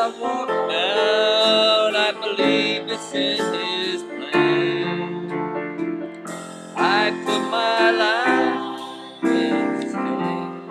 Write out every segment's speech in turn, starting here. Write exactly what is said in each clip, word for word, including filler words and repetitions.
I walk down, I believe it's in His plan. I put my life in His hands.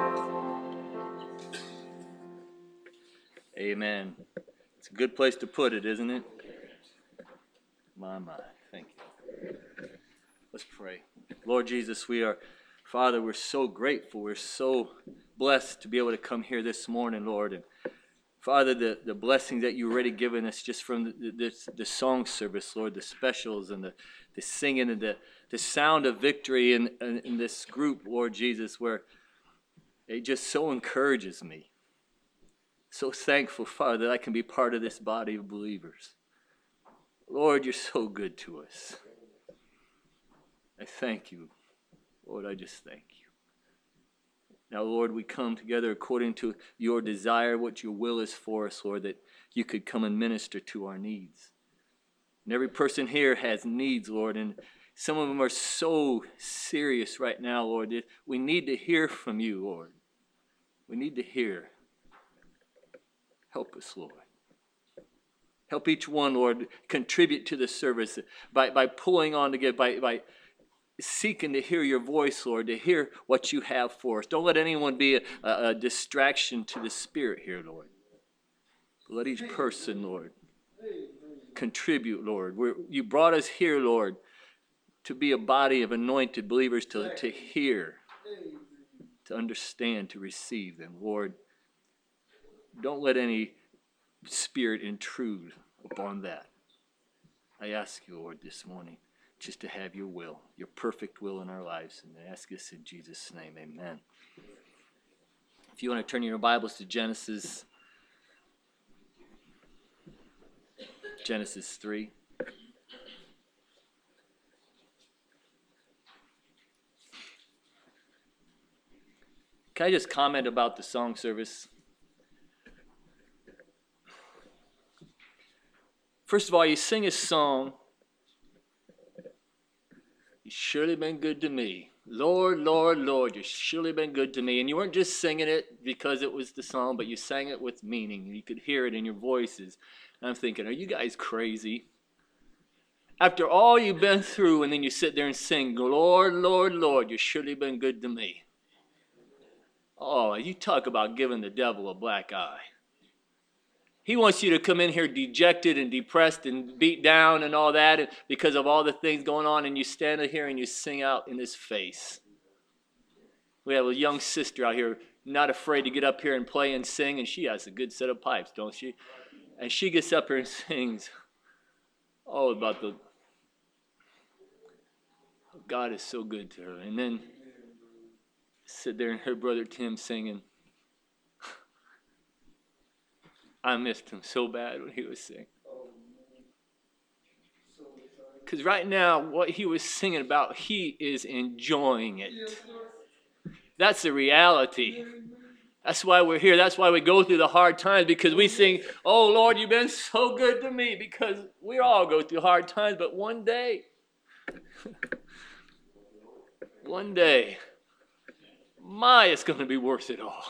Amen. It's a good place to put it, isn't it? My, my. Thank you. Let's pray. Lord Jesus, we are, Father, we're so grateful. We're so blessed to be able to come here this morning, Lord. And Father, the, the blessings that you've already given us just from the, the, the song service, Lord, the specials and the, the singing and the, the sound of victory in, in, in this group, Lord Jesus, where it just so encourages me. So thankful, Father, that I can be part of this body of believers. Lord, you're so good to us. I thank you. Lord, I just thank you. Now, Lord, we come together according to your desire, what your will is for us, Lord, that you could come and minister to our needs. And every person here has needs, Lord, and some of them are so serious right now, Lord, that we need to hear from you, Lord. We need to hear. Help us, Lord. Help each one, Lord, contribute to the service by, by pulling on together, by, by seeking to hear your voice, Lord, to hear what you have for us. Don't let anyone be a, a, a distraction to the Spirit here, Lord. Let each person, Lord, contribute, Lord. We're, you brought us here, Lord, to be a body of anointed believers, to, to hear, to understand, to receive them. Lord, don't let any spirit intrude upon that. I ask you, Lord, this morning, just to have your will, your perfect will in our lives. And I ask this in Jesus' name, amen. If you want to turn your Bibles to Genesis, Genesis three. Can I just comment about the song service? First of all, you sing a song, you've surely been good to me. Lord, Lord, Lord, you've surely been good to me. And you weren't just singing it because it was the song, but you sang it with meaning. You could hear it in your voices. And I'm thinking, are you guys crazy? After all you've been through, and then you sit there and sing, Lord, Lord, Lord, you've surely been good to me. Oh, you talk about giving the devil a black eye. He wants you to come in here dejected and depressed and beat down and all that because of all the things going on, and you stand here and you sing out in his face. We have a young sister out here not afraid to get up here and play and sing, and she has a good set of pipes, don't she? And she gets up here and sings all about the God is so good to her. And then sit there and her brother Tim singing. I missed him so bad when he was singing. Because right now, what he was singing about, he is enjoying it. That's the reality. That's why we're here. That's why we go through the hard times, because we sing, oh, Lord, you've been so good to me, because we all go through hard times, but one day, one day, my, it's going to be worth it all.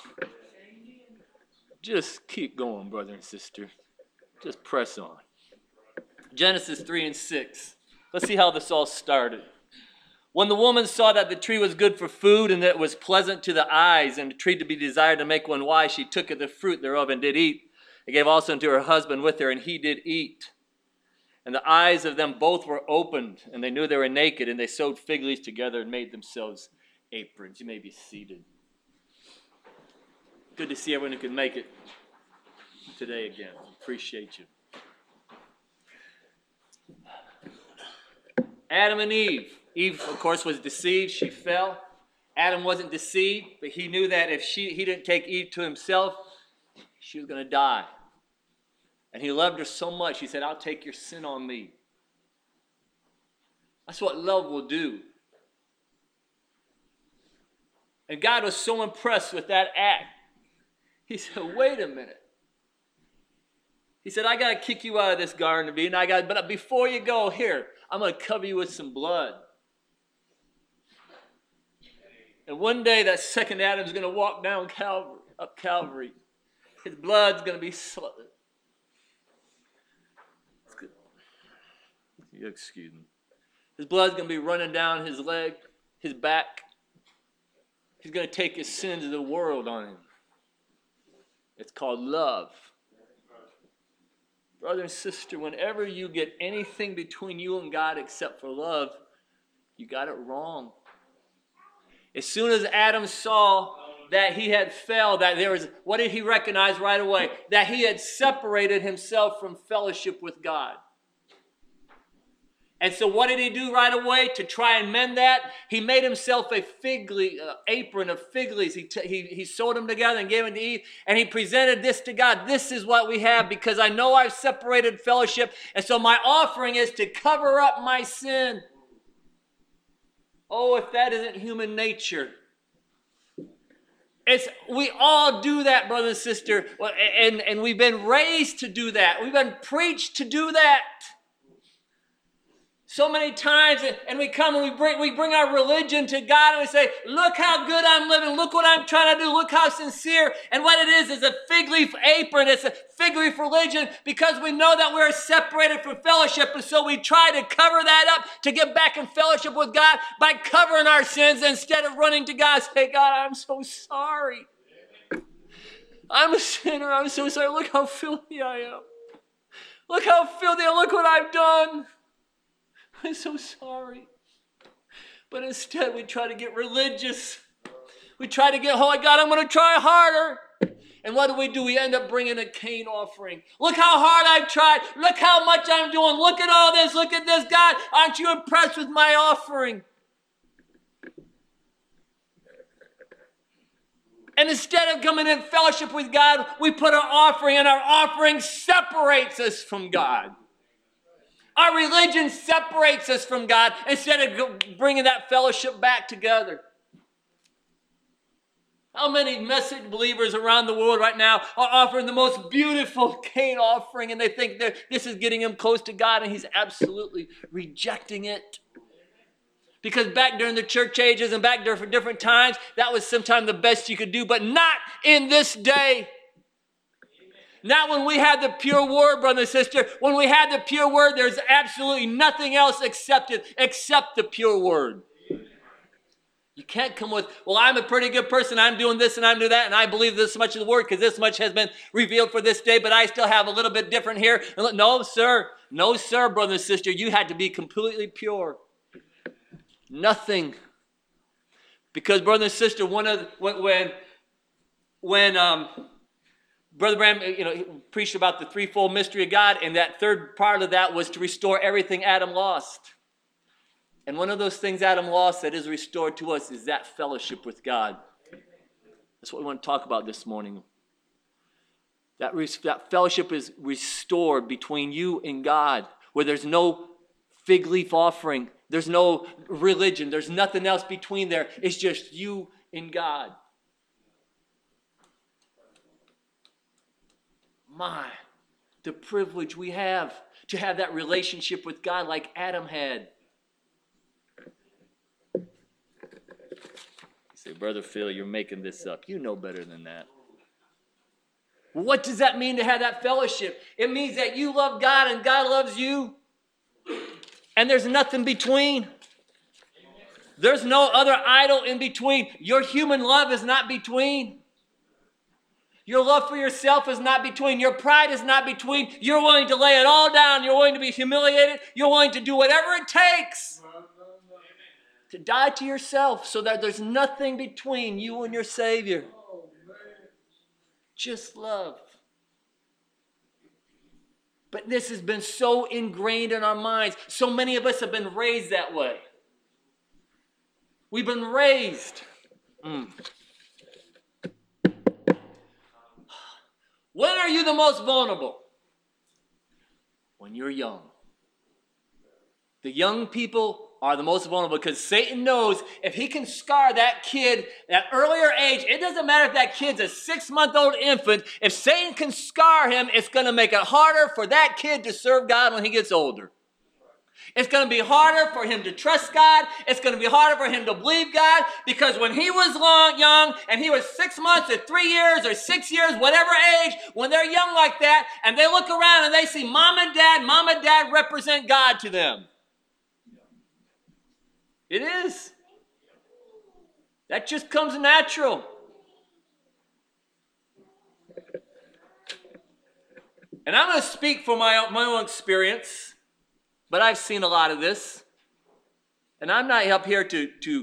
Just keep going, brother and sister. Just press on. Genesis three and six. Let's see how this all started. When the woman saw that the tree was good for food, and that it was pleasant to the eyes, and a tree to be desired to make one wise, she took of the fruit thereof and did eat. And gave also unto her husband with her, and he did eat. And the eyes of them both were opened, and they knew they were naked, and they sewed fig leaves together and made themselves aprons. You may be seated. Good to see everyone who can make it today again. Appreciate you. Adam and Eve. Eve, of course, was deceived. She fell. Adam wasn't deceived, but he knew that if she, he didn't take Eve to himself, she was going to die. And he loved her so much, he said, I'll take your sin on me. That's what love will do. And God was so impressed with that act. He said, wait a minute. He said, I got to kick you out of this Garden of Eden. I got, but before you go, here, I'm going to cover you with some blood. And one day that second Adam's going to walk down Calvary, up Calvary. His blood's going to be sl- You excuse me. His blood's going to be running down his leg, his back. He's going to take his sins of the world on him. It's called love. Brother and sister, whenever you get anything between you and God except for love, you got it wrong. As soon as Adam saw that he had failed, that there was, what did he recognize right away? That he had separated himself from fellowship with God. And so what did he do right away to try and mend that? He made himself a fig leaf, uh, apron of fig leaves. He, t- he, he sewed them together and gave them to Eve. And he presented this to God. This is what we have because I know I've separated fellowship. And so my offering is to cover up my sin. Oh, if that isn't human nature. It's, we all do that, brother and sister. And, and we've been raised to do that. We've been preached to do that. So many times, and we come and we bring, we bring our religion to God and we say, look how good I'm living. Look what I'm trying to do. Look how sincere. And what it is is a fig leaf apron. It's a fig leaf religion because we know that we're separated from fellowship. And so we try to cover that up to get back in fellowship with God by covering our sins instead of running to God and say, God, I'm so sorry. I'm a sinner. I'm so sorry. Look how filthy I am. Look how filthy. Look what I've done. I'm so sorry. But instead we try to get religious. We try to get, oh God, I'm going to try harder. And what do we do? We end up bringing a Cain offering. Look how hard I've tried. Look how much I'm doing. Look at all this. Look at this. God, aren't you impressed with my offering? And instead of coming in fellowship with God, we put our offering, and our offering separates us from God. Our religion separates us from God instead of bringing that fellowship back together. How many message believers around the world right now are offering the most beautiful Cain offering and they think that this is getting him close to God, and he's absolutely rejecting it. Because back during the church ages and back during different times, that was sometimes the best you could do, but not in this day. Not when we have the pure word, brother and sister. When we have the pure word, there's absolutely nothing else accepted except the pure word. You can't come with, well, I'm a pretty good person. I'm doing this and I'm doing that, and I believe this much of the word because this much has been revealed for this day, but I still have a little bit different here. No, sir. No, sir, brother and sister. You had to be completely pure. Nothing. Because, brother and sister, one of the, when, when, when um, Brother Branham, you know, he preached about the threefold mystery of God, and that third part of that was to restore everything Adam lost. And one of those things Adam lost that is restored to us is that fellowship with God. That's what we want to talk about this morning. That, res- that fellowship is restored between you and God, where there's no fig leaf offering, there's no religion, there's nothing else between there. It's just you and God. My, the privilege we have to have that relationship with God like Adam had. You say, Brother Phil, you're making this up. You know better than that. What does that mean to have that fellowship? It means that you love God and God loves you. And there's nothing between. There's no other idol in between. Your human love is not between. Your love for yourself is not between. Your pride is not between. You're willing to lay it all down. You're willing to be humiliated. You're willing to do whatever it takes to die to yourself so that there's nothing between you and your Savior. Just love. But this has been so ingrained in our minds. So many of us have been raised that way. We've been raised. Mm. When are you the most vulnerable? When you're young. The young people are the most vulnerable because Satan knows if he can scar that kid at an earlier age, it doesn't matter if that kid's a six-month-old infant. If Satan can scar him, it's going to make it harder for that kid to serve God when he gets older. It's going to be harder for him to trust God. It's going to be harder for him to believe God, because when he was long, young and he was six months or three years or six years, whatever age, when they're young like that and they look around and they see mom and dad, mom and dad represent God to them. It is. That just comes natural. And I'm going to speak from my own, my own experience, but I've seen a lot of this. And I'm not up here to, to,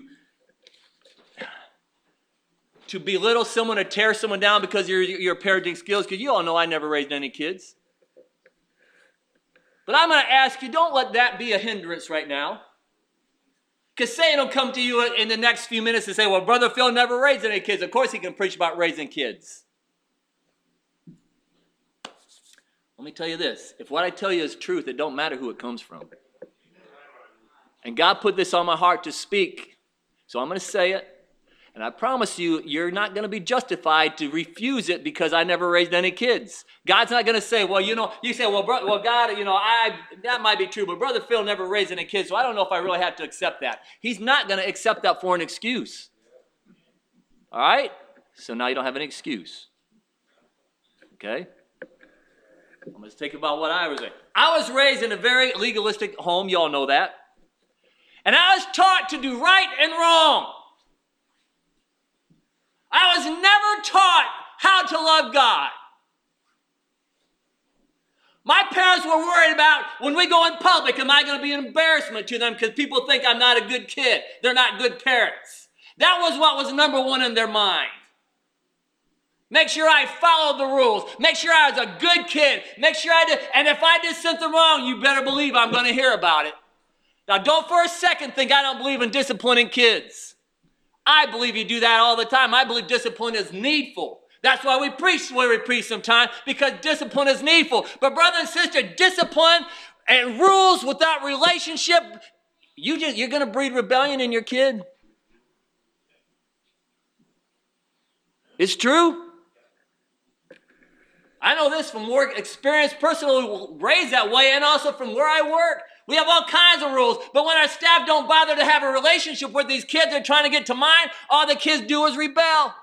to belittle someone or tear someone down because of your, your parenting skills, because you all know I never raised any kids. But I'm going to ask you, don't let that be a hindrance right now. Because Satan will come to you in the next few minutes and say, well, Brother Phil never raised any kids. Of course he can preach about raising kids. Let me tell you this. If what I tell you is truth, it don't matter who it comes from. And God put this on my heart to speak. So I'm going to say it. And I promise you, you're not going to be justified to refuse it because I never raised any kids. God's not going to say, well, you know, you say, well, bro, well, God, you know, I that might be true, but Brother Phil never raised any kids, so I don't know if I really have to accept that. He's not going to accept that for an excuse. All right? So now you don't have an excuse. Okay? I'm going to think about what I was raised. I was raised in a very legalistic home. You all know that. And I was taught to do right and wrong. I was never taught how to love God. My parents were worried about when we go in public, am I going to be an embarrassment to them because people think I'm not a good kid. They're not good parents. That was what was number one in their mind. Make sure I followed the rules. Make sure I was a good kid. Make sure I did. And if I did something wrong, you better believe I'm going to hear about it. Now, don't for a second think I don't believe in disciplining kids. I believe you do that all the time. I believe discipline is needful. That's why we preach the way we preach sometimes, because discipline is needful. But brother and sister, discipline and rules without relationship, you just, you're going to breed rebellion in your kid. It's true. I know this from work experience, personally raised that way, and also from where I work. We have all kinds of rules, but when our staff don't bother to have a relationship with these kids they're trying to get to mine, all the kids do is rebel.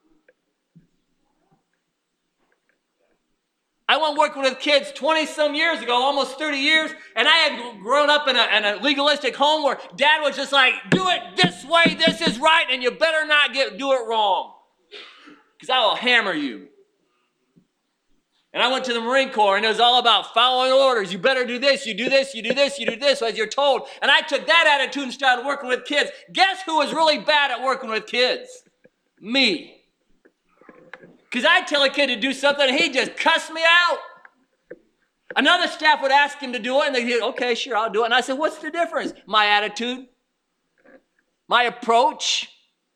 I went working with kids twenty-some years ago, almost thirty years, and I had grown up in a, in a legalistic home where Dad was just like, do it this way, this is right, and you better not get do it wrong, because I will hammer you. And I went to the Marine Corps, and it was all about following orders. You better do this, you do this, you do this, you do this, as you're told. And I took that attitude and started working with kids. Guess who was really bad at working with kids? Me. Because I'd tell a kid to do something, and he'd just cuss me out. Another staff would ask him to do it, and they'd say, okay, sure, I'll do it. And I said, what's the difference? My attitude, my approach.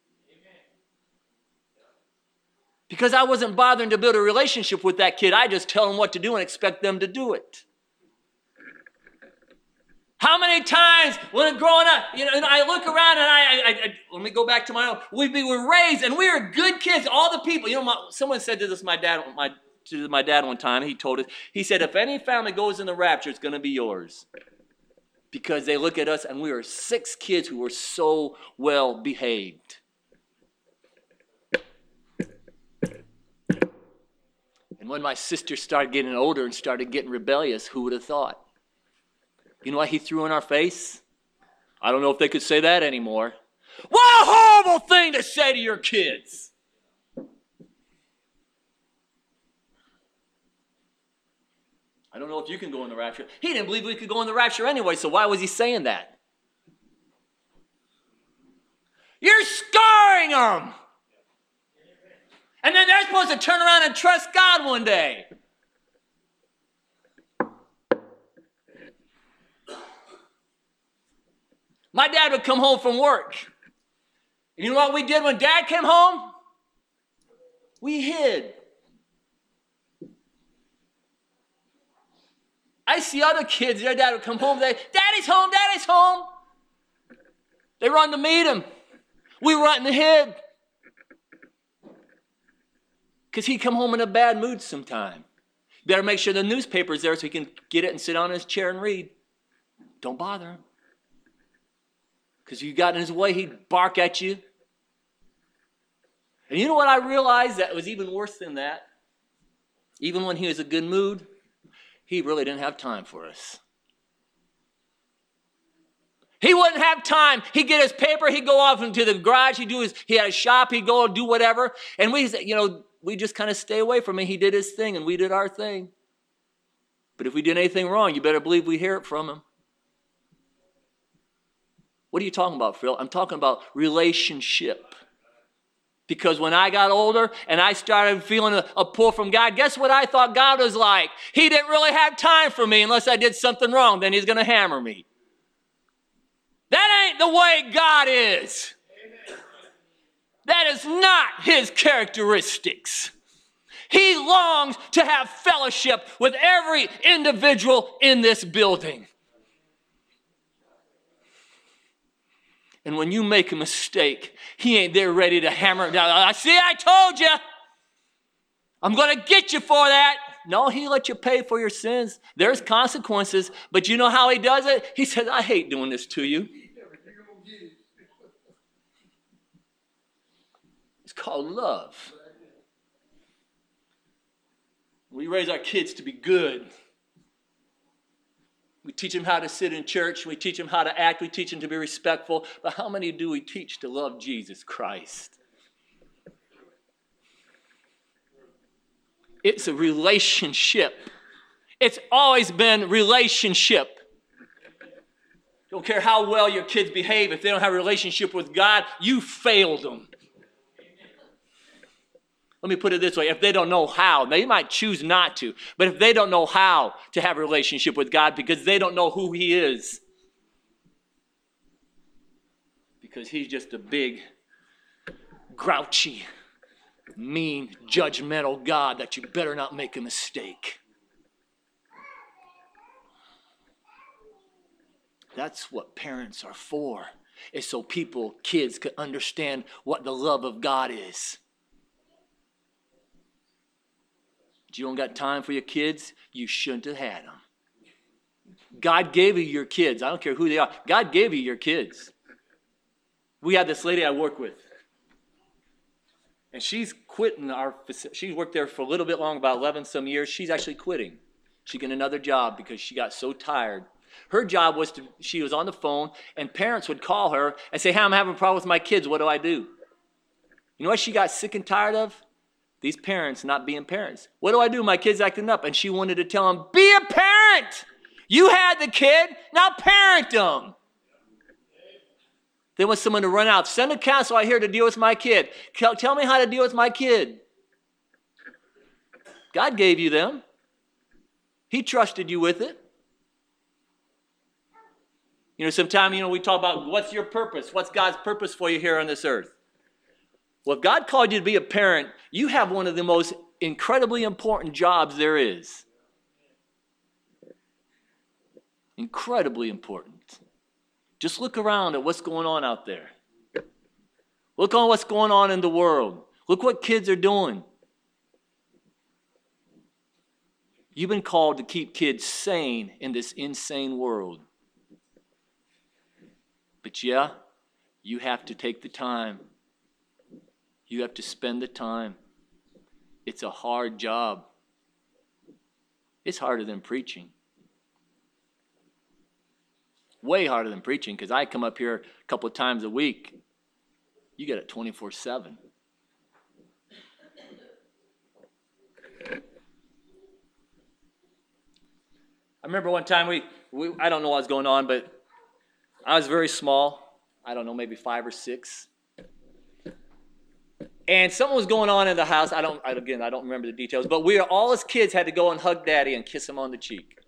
Because I wasn't bothering to build a relationship with that kid. I just tell them what to do and expect them to do it. How many times when growing up, you know, and I look around and I, I, I let me go back to my own. We, we were raised and we were good kids. All the people, you know, my, someone said to this, my dad, my to my dad one time. He told us, he said, if any family goes in the rapture, it's going to be yours, because they look at us and we were six kids who were so well behaved. And when my sister started getting older and started getting rebellious, who would have thought? You know what he threw in our face? I don't know if they could say that anymore. What a horrible thing to say to your kids. I don't know if you can go in the rapture. He didn't believe we could go in the rapture anyway, so why was he saying that? You're scarring them. And then they're supposed to turn around and trust God one day. My dad would come home from work. And you know what we did when Dad came home? We hid. I see other kids, their dad would come home, they, Daddy's home, Daddy's home. They run to meet him. We run and hid. Because he'd come home in a bad mood sometime. Better make sure the newspaper's there so he can get it and sit on his chair and read. don't bother him. Because you got in his way, he'd bark at you. And you know what I realized that was even worse than that? Even when he was in a good mood, he really didn't have time for us. He wouldn't have time. He'd get his paper, he'd go off into the garage, he'd do his, he had a shop, he'd go and do whatever. And we, you know, we just kind of stay away from him. He did his thing and we did our thing. But if we did anything wrong, you better believe we hear it from him. What are you talking about, Phil? I'm talking about relationship. Because when I got older and I started feeling a, a pull from God, guess what I thought God was like? He didn't really have time for me unless I did something wrong. Then he's going to hammer me. That ain't the way God is. That is not his characteristics. He longs to have fellowship with every individual in this building. And when you make a mistake, he ain't there ready to hammer it down. I see, I told you. I'm going to get you for that. No, he let you pay for your sins. There's consequences. But you know how he does it? He says, I hate doing this to you. It's called love. We raise our kids to be good. We teach them how to sit in church. We teach them how to act. We teach them to be respectful. But how many do we teach to love Jesus Christ? It's a relationship. It's always been relationship. Don't care how well your kids behave. If they don't have a relationship with God, you failed them. Let me put it this way. If they don't know how, they might choose not to, but if they don't know how to have a relationship with God because they don't know who he is, because he's just a big, grouchy, mean, judgmental God that you better not make a mistake. That's what parents are for, is so people, kids, can understand what the love of God is. You don't got time for your kids, you shouldn't have had them. God gave you your kids. I don't care who they are. God gave you your kids. We had this lady I work with. And she's quitting our facility. She worked there for a little bit long, about eleven some years. She's actually quitting. She got another job because she got so tired. Her job was to, she was on the phone, and parents would call her and say, hey, I'm having a problem with my kids. What do I do? You know what she got sick and tired of? These parents not being parents. What do I do? My kid's acting up. And she wanted to tell them, be a parent. You had the kid, now parent them. They want someone to run out. Send a counselor out here to deal with my kid. Tell me how to deal with my kid. God gave you them. He trusted you with it. You know, sometimes, you know, we talk about what's your purpose? What's God's purpose for you here on this earth? Well, if God called you to be a parent, you have one of the most incredibly important jobs there is. Incredibly important. Just look around at what's going on out there. Look on what's going on in the world. Look what kids are doing. You've been called to keep kids sane in this insane world. But yeah, you have to take the time. You have to spend the time. It's a hard job. It's harder than preaching. Way harder than preaching, because I come up here a couple of times a week. You get it twenty-four seven. I remember one time we, we, I don't know what was going on, but I was very small. I don't know, maybe five or six. And something was going on in the house. I don't, again, I don't remember the details. But we, all as kids, had to go and hug Daddy and kiss him on the cheek.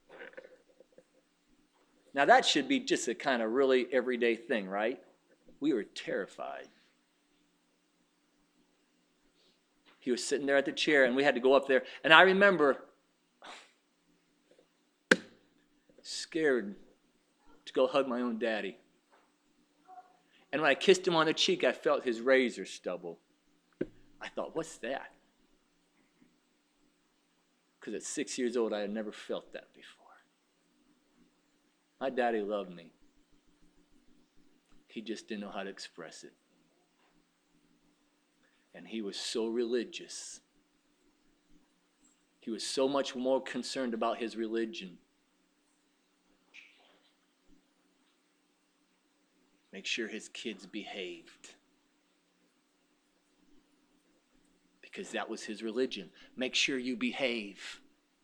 Now, that should be just a kind of really everyday thing, right? We were terrified. He was sitting there at the chair, and we had to go up there. And I remember scared to go hug my own daddy. And when I kissed him on the cheek, I felt his razor stubble. I thought, what's that? Because at six years old, I had never felt that before. My daddy loved me. He just didn't know how to express it. And he was so religious. He was so much more concerned about his religion. Make sure his kids behaved. Because that was his religion. Make sure you behave.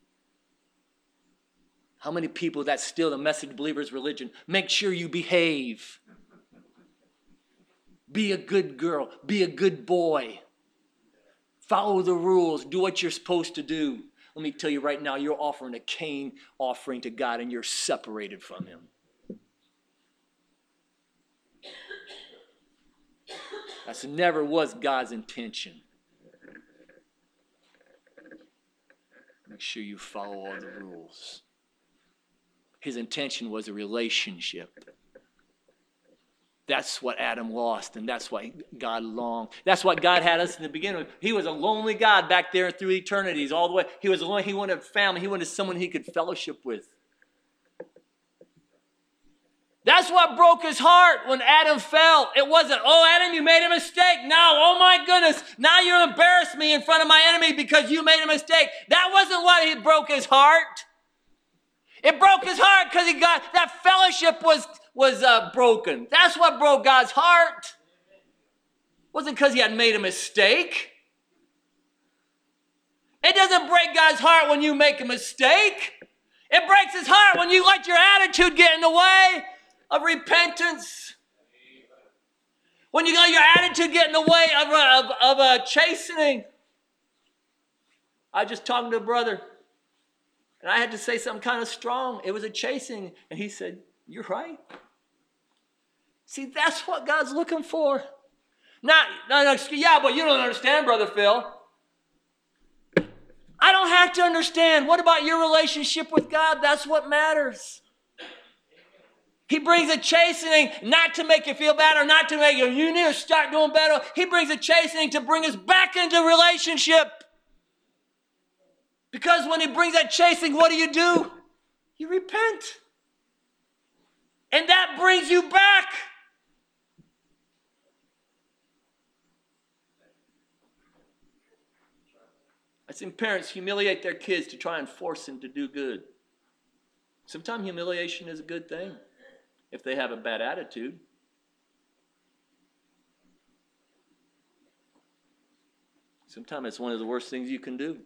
How many people that's still the message believer's religion? Make sure you behave. Be a good girl. Be a good boy. Follow the rules. Do what you're supposed to do. Let me tell you right now, you're offering a Cain offering to God and you're separated from him. That never was God's intention. Make sure you follow all the rules. His intention was a relationship. That's what Adam lost, and that's why God longed. That's what God had us in the beginning. He was a lonely God back there through eternities, all the way. He was alone. He wanted family. He wanted someone he could fellowship with. That's what broke his heart when Adam fell. It wasn't, oh, Adam, you made a mistake. Now, oh my goodness, now you embarrassed me in front of my enemy because you made a mistake. That wasn't what he broke his heart. It broke his heart because he got that fellowship was was uh, broken. That's what broke God's heart. It wasn't because he had made a mistake. It doesn't break God's heart when you make a mistake. It breaks his heart when you let your attitude get in the way of repentance. When you let your attitude get in the way of a, of, of a chastening. I was just talking to a brother. And I had to say something kind of strong. It was a chastening. And he said, you're right. See, that's what God's looking for. Not, no, no, yeah, but you don't understand, Brother Phil. I don't have to understand. What about your relationship with God? That's what matters. He brings a chastening not to make you feel bad or not to make you, you need to start doing better. He brings a chastening to bring us back into relationship. Because when he brings that chastening, what do you do? You repent. And that brings you back. I've seen parents humiliate their kids to try and force them to do good. Sometimes humiliation is a good thing if they have a bad attitude. Sometimes it's one of the worst things you can do.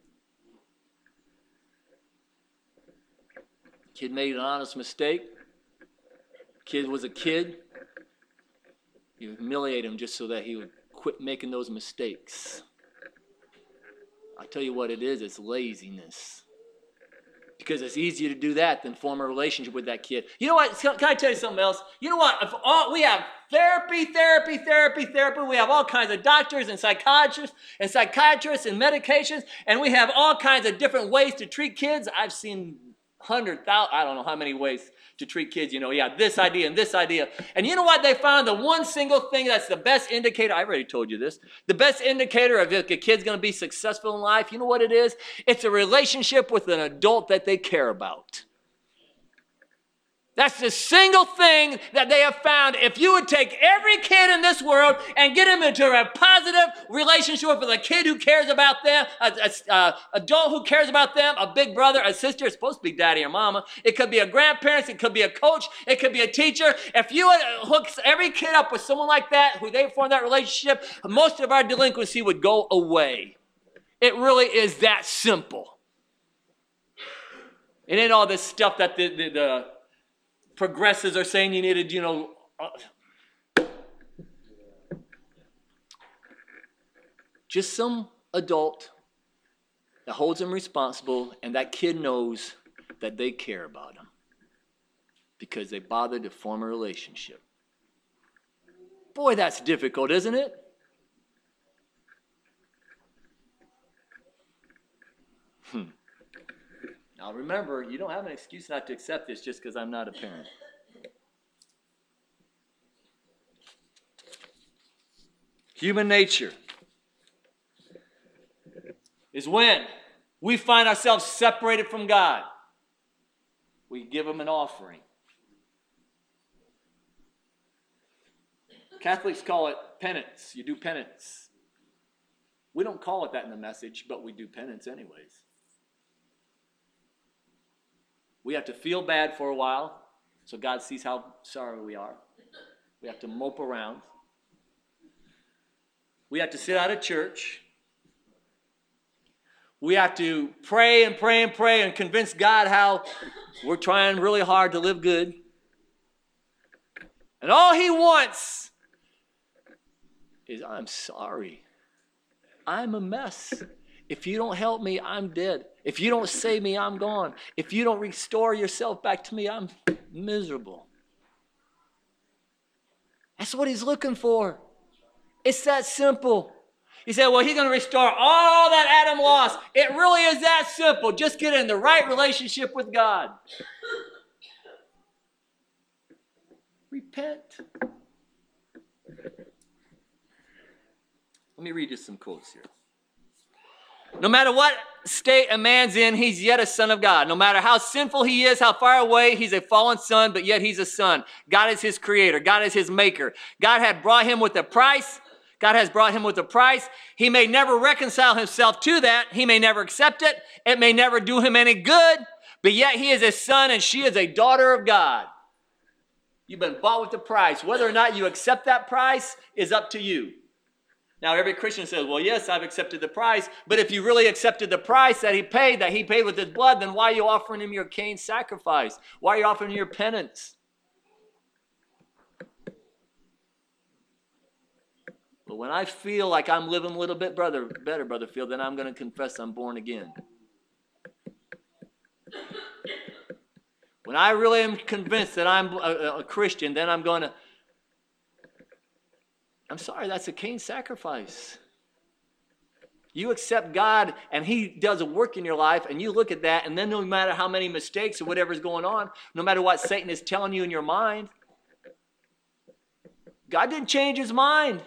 Kid made an honest mistake. Kid was a kid. You humiliate him just so that he would quit making those mistakes. I'll tell you what it is, it's laziness. Because it's easier to do that than form a relationship with that kid. You know what? Can I tell you something else? You know what? If all, we have therapy, therapy, therapy, therapy. We have all kinds of doctors and psychiatrists and psychiatrists and medications. And we have all kinds of different ways to treat kids. I've seen hundred thousand, I don't know how many ways to treat kids. You know, yeah, this idea and this idea. And you know what they found? The one single thing that's the best indicator, I already told you this, the best indicator of if a kid's going to be successful in life, you know what it is? It's a relationship with an adult that they care about. That's the single thing that they have found. If you would take every kid in this world and get them into a positive relationship with a kid who cares about them, an uh, adult who cares about them, a big brother, a sister, it's supposed to be daddy or mama. It could be a grandparent, it could be a coach, it could be a teacher. If you would hook every kid up with someone like that, who they form that relationship, most of our delinquency would go away. It really is that simple. It ain't all this stuff that the, the, the progressives are saying you needed, you know. Uh, just some adult that holds them responsible, and that kid knows that they care about him because they bothered to form a relationship. Boy, that's difficult, isn't it? Hmm. Now remember, you don't have an excuse not to accept this just because I'm not a parent. Human nature is when we find ourselves separated from God. We give him an offering. Catholics call it penance. You do penance. We don't call it that in the message, but we do penance anyways. We have to feel bad for a while so God sees how sorry we are. We have to mope around. We have to sit out of church. We have to pray and pray and pray and convince God how we're trying really hard to live good. And all he wants is, I'm sorry. I'm a mess. If you don't help me, I'm dead. If you don't save me, I'm gone. If you don't restore yourself back to me, I'm miserable. That's what he's looking for. It's that simple. He said, well, he's going to restore all that Adam lost. It really is that simple. Just get in the right relationship with God. Repent. Let me read you some quotes here. No matter what state a man's in, he's yet a son of God. No matter how sinful he is, how far away, he's a fallen son, but yet he's a son. God is his creator. God is his maker. God had brought him with a price. God has brought him with a price. He may never reconcile himself to that. He may never accept it. It may never do him any good, but yet he is a son and she is a daughter of God. You've been bought with a price. Whether or not you accept that price is up to you. Now, every Christian says, well, yes, I've accepted the price. But if you really accepted the price that he paid, that he paid with his blood, then why are you offering him your Cain sacrifice? Why are you offering him your penance? But when I feel like I'm living a little bit brother, better, Brother Field, then I'm going to confess I'm born again. When I really am convinced that I'm a, a Christian, then I'm going to, I'm sorry, that's a Cain sacrifice. You accept God and he does a work in your life and you look at that, and then no matter how many mistakes or whatever's going on, no matter what Satan is telling you in your mind, God didn't change his mind.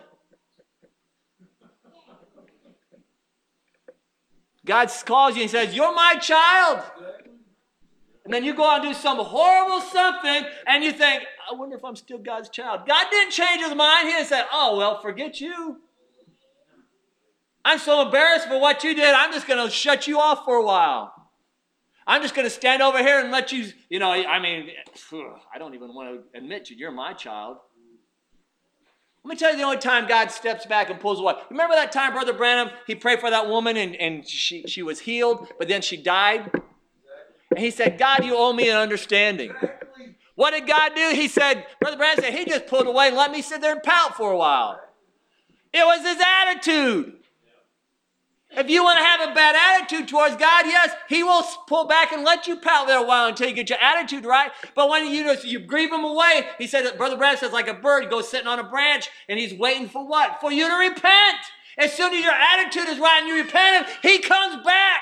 God calls you and says, you're my child. And then you go out and do some horrible something and you think, I wonder if I'm still God's child. God didn't change his mind. He didn't say, oh, well, forget you. I'm so embarrassed for what you did, I'm just going to shut you off for a while. I'm just going to stand over here and let you, you know, I mean, I don't even want to admit you, you're my child. Let me tell you the only time God steps back and pulls away. Remember that time, Brother Branham, he prayed for that woman and, and she, she was healed, but then she died? And he said, God, you owe me an understanding. What did God do? He said, Brother Branham said, he just pulled away and let me sit there and pout for a while. It was his attitude. If you want to have a bad attitude towards God, yes, he will pull back and let you pout there a while until you get your attitude right. But when you just, you grieve him away, he said, that Brother Branham says, like a bird, he goes sitting on a branch and he's waiting for what? For you to repent. As soon as your attitude is right and you repent, he comes back.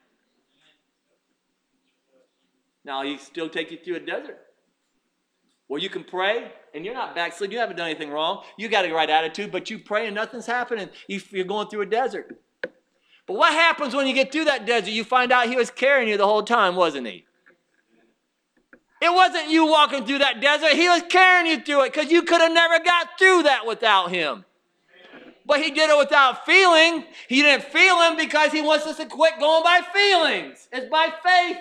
Now, he still take you through a desert where you can pray and you're not backslid. You haven't done anything wrong. You got a right attitude, but you pray and nothing's happening. You're going through a desert. But what happens when you get through that desert? You find out he was carrying you the whole time, wasn't he? It wasn't you walking through that desert. He was carrying you through it because you could have never got through that without him. But he did it without feeling. He didn't feel him because he wants us to quit going by feelings. It's by faith.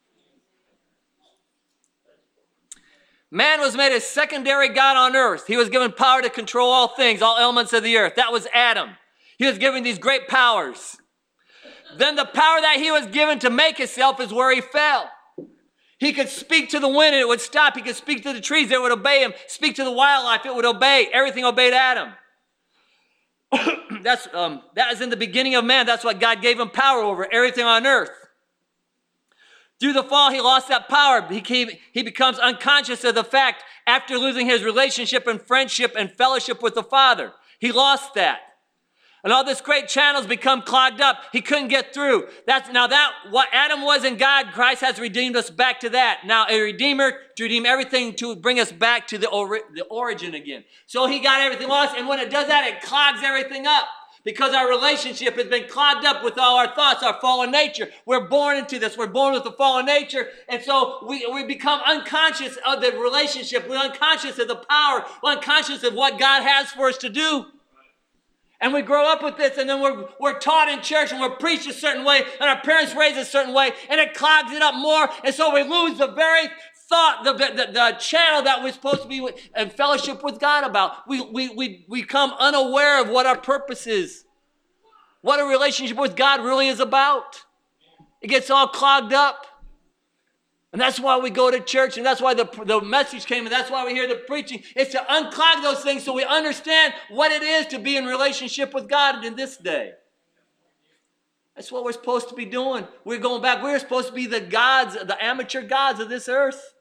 Man was made a secondary God on earth. He was given power to control all things, all elements of the earth. That was Adam. He was given these great powers. Then the power that he was given to make himself is where he fell. He could speak to the wind and it would stop. He could speak to the trees, it would obey him. Speak to the wildlife, it would obey. Everything obeyed Adam. That's, um, that is in the beginning of man. That's what God gave him power over, everything on earth. Through the fall, he lost that power. He, came, he becomes unconscious of the fact after losing his relationship and friendship and fellowship with the Father. He lost that. And all this great channels become clogged up. He couldn't get through. That's now that what Adam was in God, Christ has redeemed us back to that. Now a redeemer to redeem everything to bring us back to the, ori- the origin again. So he got everything lost, and when it does that, it clogs everything up. Because our relationship has been clogged up with all our thoughts, our fallen nature. We're born into this. We're born with the fallen nature. And so we, we become unconscious of the relationship. We're unconscious of the power. We're unconscious of what God has for us to do. And we grow up with this, and then we're, we're taught in church, and we're preached a certain way, and our parents raise a certain way, and it clogs it up more. And so we lose the very thought, the, the, the channel that we're supposed to be in fellowship with God about. We, we, we, we become unaware of what our purpose is, what a relationship with God really is about. It gets all clogged up. And that's why we go to church, and that's why the, the message came, and that's why we hear the preaching. It's to unclog those things so we understand what it is to be in relationship with God in this day. That's what we're supposed to be doing. We're going back. We're supposed to be the gods, the amateur gods of this earth.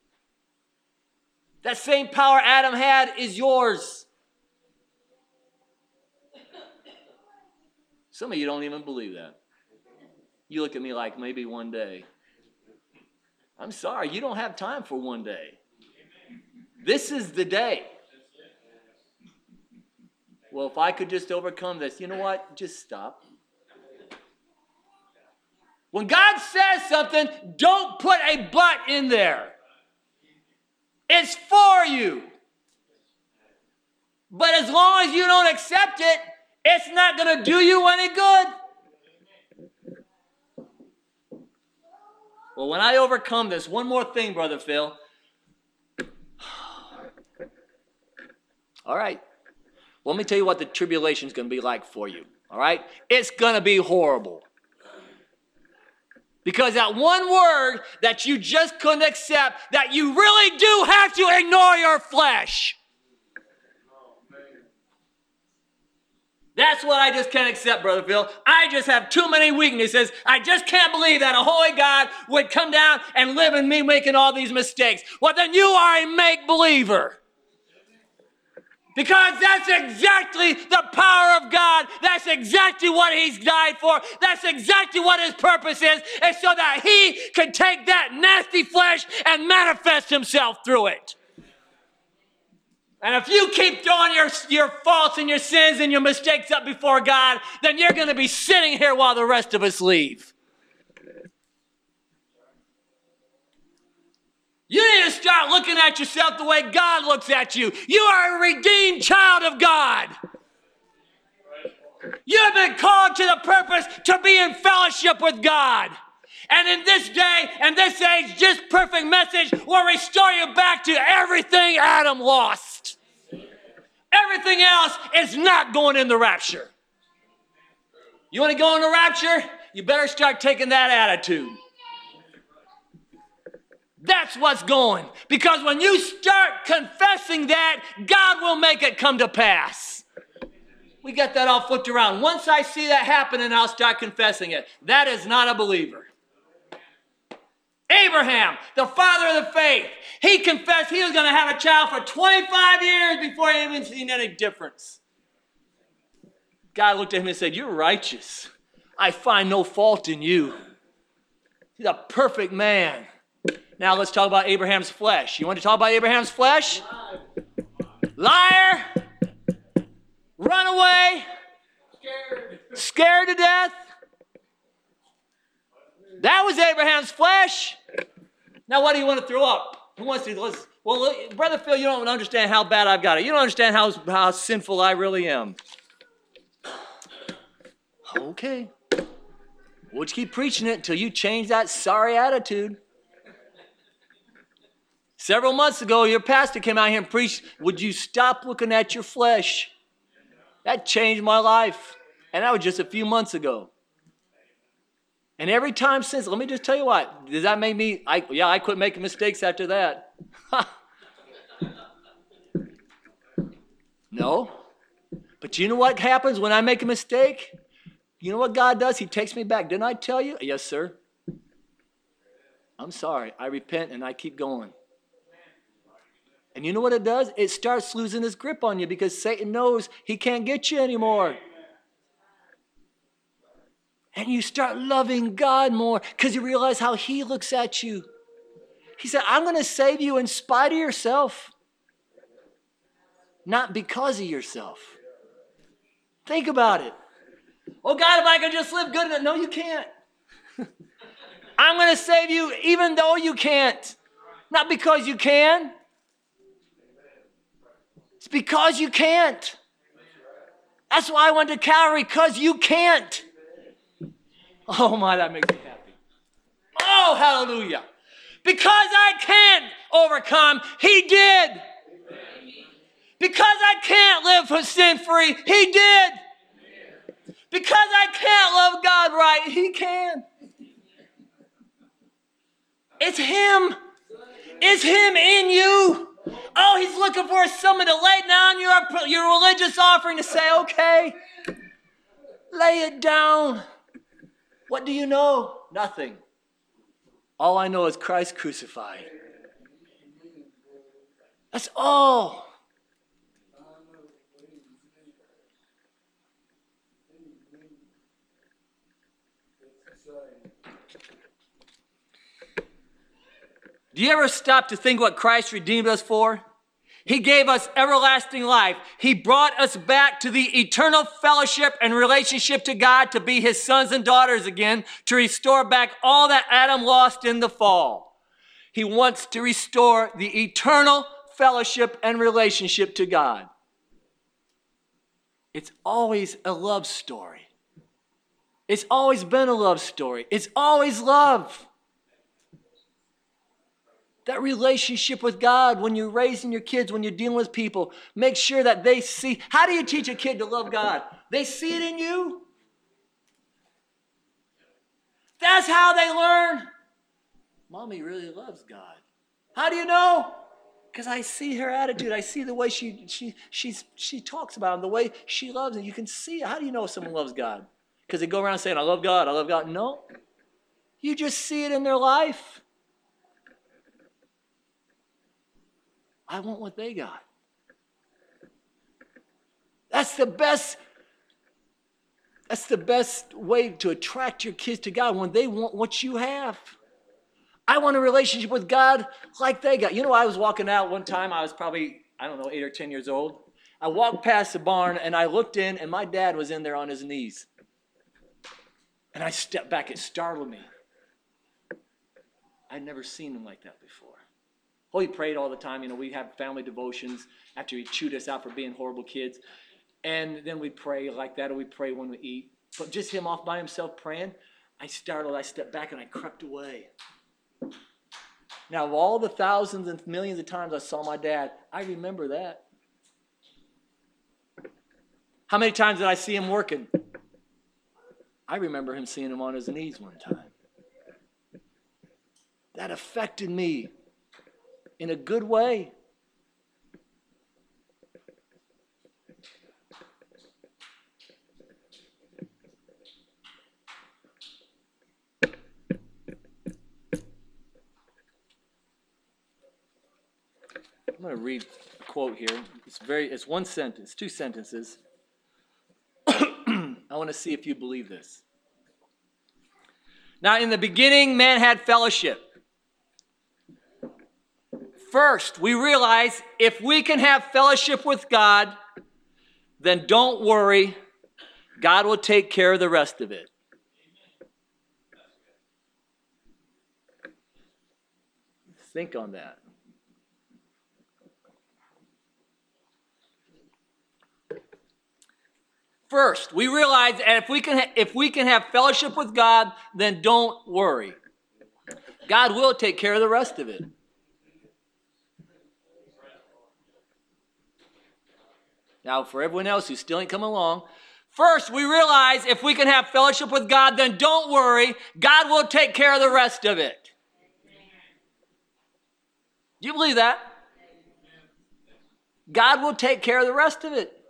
That same power Adam had is yours. Some of you don't even believe that. You look at me like maybe one day. I'm sorry, you don't have time for one day. This is the day. Well, if I could just overcome this, you know what? Just stop. When God says something, don't put a but in there. It's for you. But as long as you don't accept it, it's not going to do you any good. Well, when I overcome this, one more thing, Brother Phil. All right. Well, let me tell you what the tribulation is going to be like for you. All right? It's going to be horrible. Because that one word that you just couldn't accept, that you really do have to ignore your flesh. That's what I just can't accept, Brother Phil. I just have too many weaknesses. I just can't believe that a holy God would come down and live in me making all these mistakes. Well, then you are a make-believer. Because that's exactly the power of God. That's exactly what He's died for. That's exactly what His purpose is. And so that He can take that nasty flesh and manifest Himself through it. And if you keep throwing your, your faults and your sins and your mistakes up before God, then you're going to be sitting here while the rest of us leave. You need to start looking at yourself the way God looks at you. You are a redeemed child of God. You have been called to the purpose to be in fellowship with God. And in this day and this age, this perfect message will restore you back to everything Adam lost. Everything else is not going in the rapture. You want to go in the rapture? You better start taking that attitude. That's what's going. Because when you start confessing that, God will make it come to pass. We got that all flipped around. Once I see that happening, I'll start confessing it. That is not a believer. Abraham, the father of the faith, he confessed he was going to have a child for twenty-five years before he even seen any difference. God looked at him and said, "You're righteous. I find no fault in you." He's a perfect man. Now let's talk about Abraham's flesh. You want to talk about Abraham's flesh? Liar. Run away. Scared. Scared to death. That was Abraham's flesh. Now what do you want to throw up? Who wants to? Let's, well, look, Brother Phil, you don't understand how bad I've got it. You don't understand how, how sinful I really am. Okay. We'll just keep preaching it until you change that sorry attitude. Several months ago, your pastor came out here and preached, "Would you stop looking at your flesh?" That changed my life. And that was just a few months ago. And every time since, let me just tell you what, does that make me, I, yeah, I quit making mistakes after that. No. But you know what happens when I make a mistake? You know what God does? He takes me back. Didn't I tell you? Yes, sir. I'm sorry. I repent and I keep going. And you know what it does? It starts losing his grip on you because Satan knows he can't get you anymore. And you start loving God more because you realize how He looks at you. He said, "I'm going to save you in spite of yourself, not because of yourself." Think about it. Oh God, if I could just live good enough. No, you can't. I'm going to save you even though you can't. Not because you can. It's because you can't. That's why I went to Calvary, because you can't. Oh my, that makes me happy. Oh, hallelujah. Because I can't overcome, he did. Because I can't live for sin free, he did. Because I can't love God right, he can. It's him. It's him in you. Oh, he's looking for someone to lay down your, your religious offering to say, okay, lay it down. What do you know? Nothing. All I know is Christ crucified. That's all. Do you ever stop to think what Christ redeemed us for? He gave us everlasting life. He brought us back to the eternal fellowship and relationship to God, to be his sons and daughters again, to restore back all that Adam lost in the fall. He wants to restore the eternal fellowship and relationship to God. It's always a love story. It's always been a love story. It's always love. That relationship with God, when you're raising your kids, when you're dealing with people, make sure that they see. How do you teach a kid to love God? They see it in you. That's how they learn. Mommy really loves God. How do you know? Because I see her attitude. I see the way she she she's, she talks about him, the way she loves him. You can see it. How do you know if someone loves God? Because they go around saying, I love God, I love God. No. You just see it in their life. I want what they got. That's the best, that's the best way to attract your kids to God, when they want what you have. I want a relationship with God like they got. You know, I was walking out one time. I was probably, I don't know, eight or ten years old. I walked past the barn and I looked in, and my dad was in there on his knees. And I stepped back. It startled me. I'd never seen him like that before. Oh, he prayed all the time. You know, we have family devotions after he chewed us out for being horrible kids. And then we pray like that, or we pray when we eat. But just him off by himself praying, I startled, I stepped back, and I crept away. Now, of all the thousands and millions of times I saw my dad, I remember that. How many times did I see him working? I remember him seeing him on his knees one time. That affected me in a good way. I'm going to read a quote here. It's very, it's one sentence, two sentences. I want to see if you believe this. Now, in the beginning, man had fellowship. First, we realize if we can have fellowship with God, then don't worry. God will take care of the rest of it. Think on that. First, we realize that if we can ha- if we can have fellowship with God, then don't worry. God will take care of the rest of it. Now, for everyone else who still ain't come along, first we realize if we can have fellowship with God, then don't worry. God will take care of the rest of it. Do you believe that? God will take care of the rest of it.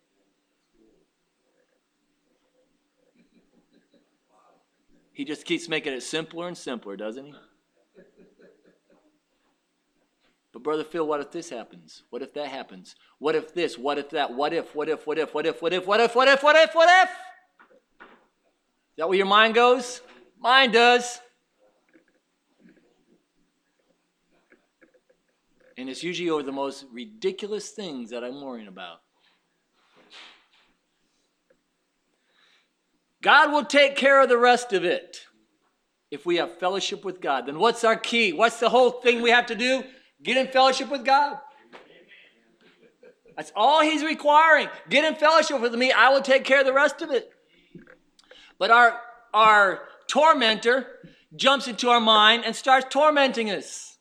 He just keeps making it simpler and simpler, doesn't he? But Brother Phil, what if this happens? What if that happens? What if this? What if that? What if, what if, what if, what if, what if, what if, what if, what if, what if? Is that where your mind goes? Mine does. And it's usually over the most ridiculous things that I'm worrying about. God will take care of the rest of it if we have fellowship with God. Then what's our key? What's the whole thing we have to do? Get in fellowship with God. That's all he's requiring. Get in fellowship with me. I will take care of the rest of it. But our, our tormentor jumps into our mind and starts tormenting us.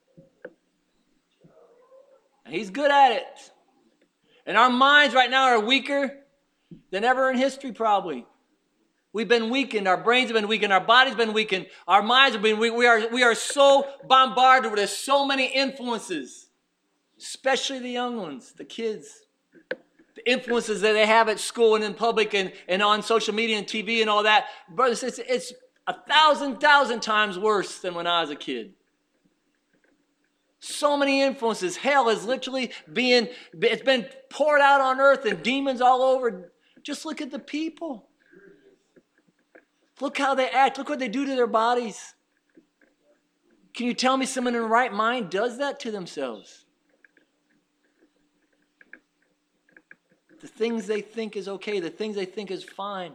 And he's good at it. And our minds right now are weaker than ever in history, probably. We've been weakened. Our brains have been weakened. Our body's been weakened. Our minds have been weakened. We are, we are so bombarded with so many influences, especially the young ones, the kids. The influences that they have at school and in public and, and on social media and T V and all that. Brothers, it's, it's a thousand, thousand times worse than when I was a kid. So many influences. Hell is literally being, it's been poured out on earth and demons all over. Just look at the people. Look how they act. Look what they do to their bodies. Can you tell me someone in the right mind does that to themselves? The things they think is okay, the things they think is fine.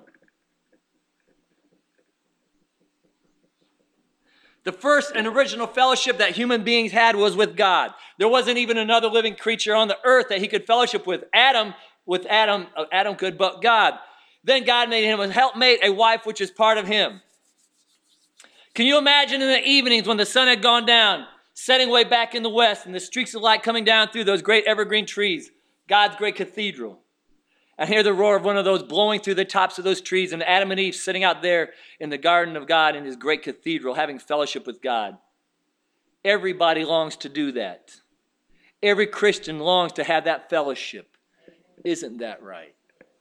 The first and original fellowship that human beings had was with God. There wasn't even another living creature on the earth that he could fellowship with. Adam, with Adam, uh, Adam could, but God. Then God made him a helpmate, a wife which is part of him. Can you imagine in the evenings when the sun had gone down, setting way back in the west, and the streaks of light coming down through those great evergreen trees, God's great cathedral, and hear the roar of one of those blowing through the tops of those trees, and Adam and Eve sitting out there in the garden of God in his great cathedral, having fellowship with God. Everybody longs to do that. Every Christian longs to have that fellowship. Isn't that right?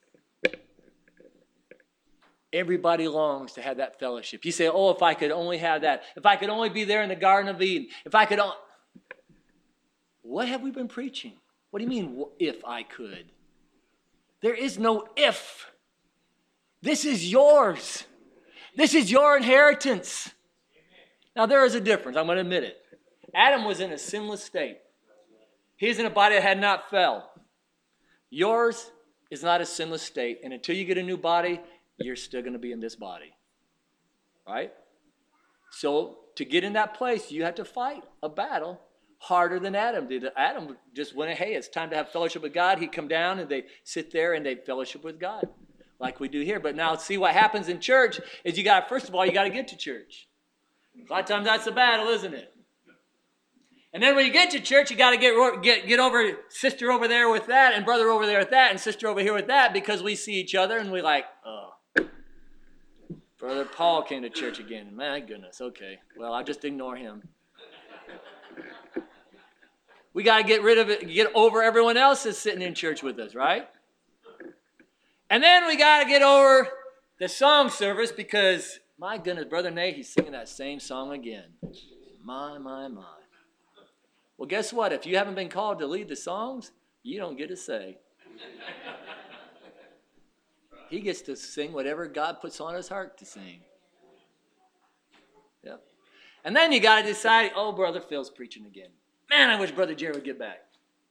Everybody longs to have that fellowship. You say, oh, if I could only have that. If I could only be there in the Garden of Eden. If I could only... What have we been preaching? What do you mean, if I could? There is no if. This is yours. This is your inheritance. Now, there is a difference. I'm going to admit it. Adam was in a sinless state. He is in a body that had not fell. Yours is not a sinless state. And until you get a new body, you're still going to be in this body. Right? So, to get in that place, you have to fight a battle harder than Adam did. Adam just went, hey, it's time to have fellowship with God. He'd come down and they sit there and they fellowship with God like we do here. But now see what happens in church is you got, first of all, you got to get to church. A lot of times that's a battle, isn't it? And then when you get to church, you got to get, get, get over, sister over there with that and brother over there with that and sister over here with that because we see each other and we're like, oh, Brother Paul came to church again. My goodness, okay. Well, I'll just ignore him. We got to get rid of it, get over everyone else that's sitting in church with us, right? And then we got to get over the song service because, my goodness, Brother Nate, he's singing that same song again. My, my, my. Well, guess what? If you haven't been called to lead the songs, you don't get a say. He gets to sing whatever God puts on his heart to sing. Yep. And then you got to decide, oh, Brother Phil's preaching again. Man, I wish Brother Jerry would get back.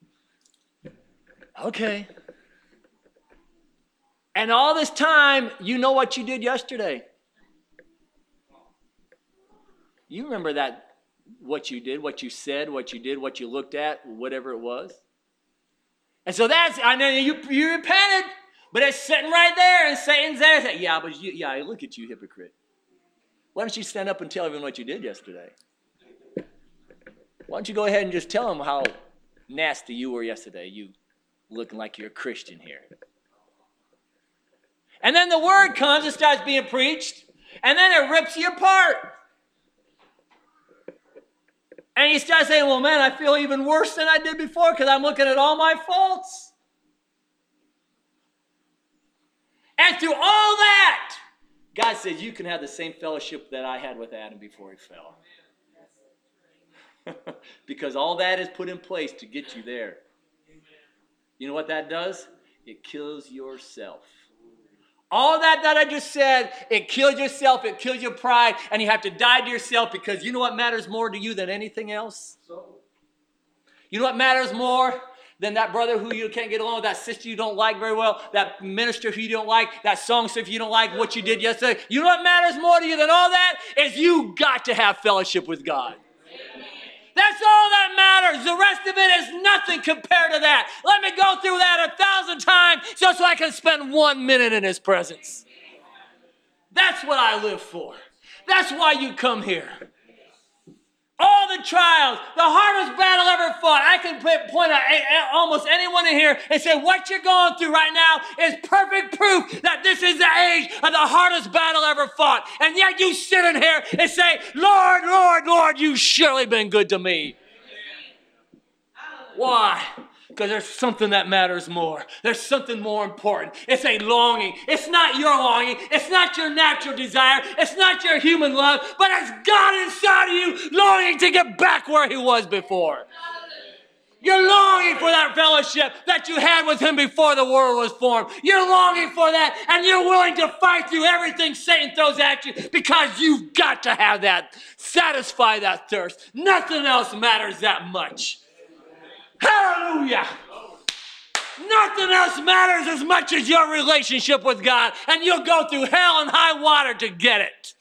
Okay. And all this time, you know what you did yesterday. You remember that, what you did, what you said, what you did, what you looked at, whatever it was. And so that's, I know you, you repented, but it's sitting right there, and Satan's there saying, yeah, but you, yeah, look at you, hypocrite. Why don't you stand up and tell everyone what you did yesterday? Why don't you go ahead and just tell them how nasty you were yesterday, you looking like you're a Christian here. And then the word comes and starts being preached, and then it rips you apart. And you start saying, well, man, I feel even worse than I did before because I'm looking at all my faults. And through all that, God says, you can have the same fellowship that I had with Adam before he fell. Because all that is put in place to get you there. You know what that does? It kills yourself. All that that I just said, it kills yourself, it kills your pride, and you have to die to yourself because you know what matters more to you than anything else? You know what matters more then that brother who you can't get along with, that sister you don't like very well, that minister who you don't like, that songster if you don't like what you did yesterday. You know what matters more to you than all that? Is you got to have fellowship with God. That's all that matters. The rest of it is nothing compared to that. Let me go through that a thousand times just so I can spend one minute in his presence. That's what I live for. That's why you come here. All the trials, the hardest battle ever fought. I can point at almost anyone in here and say what you're going through right now is perfect proof that this is the age of the hardest battle ever fought. And yet you sit in here and say, Lord, Lord, Lord, you've surely been good to me. Why? Because there's something that matters more. There's something more important. It's a longing. It's not your longing. It's not your natural desire. It's not your human love. But it's God inside of you longing to get back where he was before. You're longing for that fellowship that you had with him before the world was formed. You're longing for that, and you're willing to fight through everything Satan throws at you because you've got to have that. Satisfy that thirst. Nothing else matters that much. Hallelujah. Nothing else matters as much as your relationship with God, and you'll go through hell and high water to get it.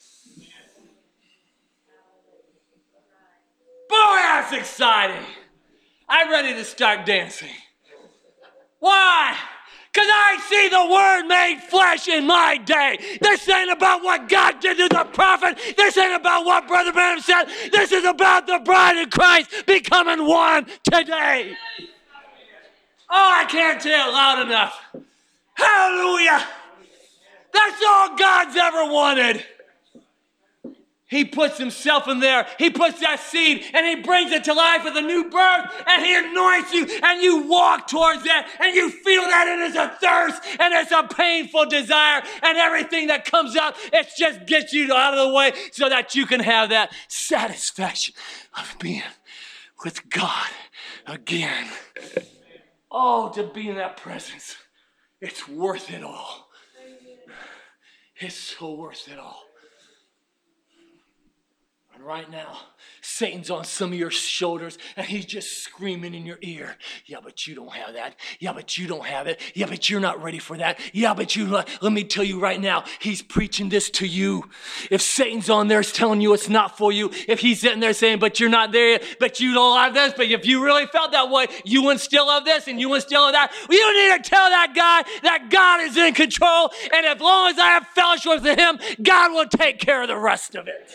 Boy, that's exciting. I'm ready to start dancing. Why? Because I see the Word made flesh in my day. This ain't about what God did to the prophet. This ain't about what Brother Branham said. This is about the bride of Christ becoming one today. Oh, I can't tell loud enough. Hallelujah. That's all God's ever wanted. He puts himself in there. He puts that seed and he brings it to life with a new birth, and he anoints you and you walk towards that and you feel that it is a thirst and it's a painful desire, and everything that comes up, it just gets you out of the way so that you can have that satisfaction of being with God again. Oh, to be in that presence. It's worth it all. It's so worth it all. And right now, Satan's on some of your shoulders and he's just screaming in your ear. Yeah, but you don't have that. Yeah, but you don't have it. Yeah, but you're not ready for that. Yeah, but you, let me tell you right now, he's preaching this to you. If Satan's on there telling you it's not for you, if he's sitting there saying, but you're not there, but you don't have this, but if you really felt that way, you wouldn't still have this and you wouldn't still have that. You need to tell that guy that God is in control, and as long as I have fellowship with him, God will take care of the rest of it.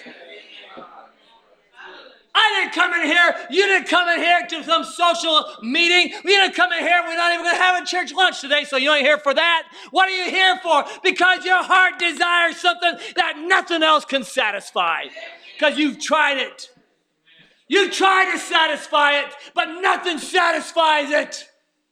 I didn't come in here. You didn't come in here to some social meeting. You didn't come in here. We're not even going to have a church lunch today, so you ain't here for that. What are you here for? Because your heart desires something that nothing else can satisfy. Because you've tried it. You've tried to satisfy it, but nothing satisfies it.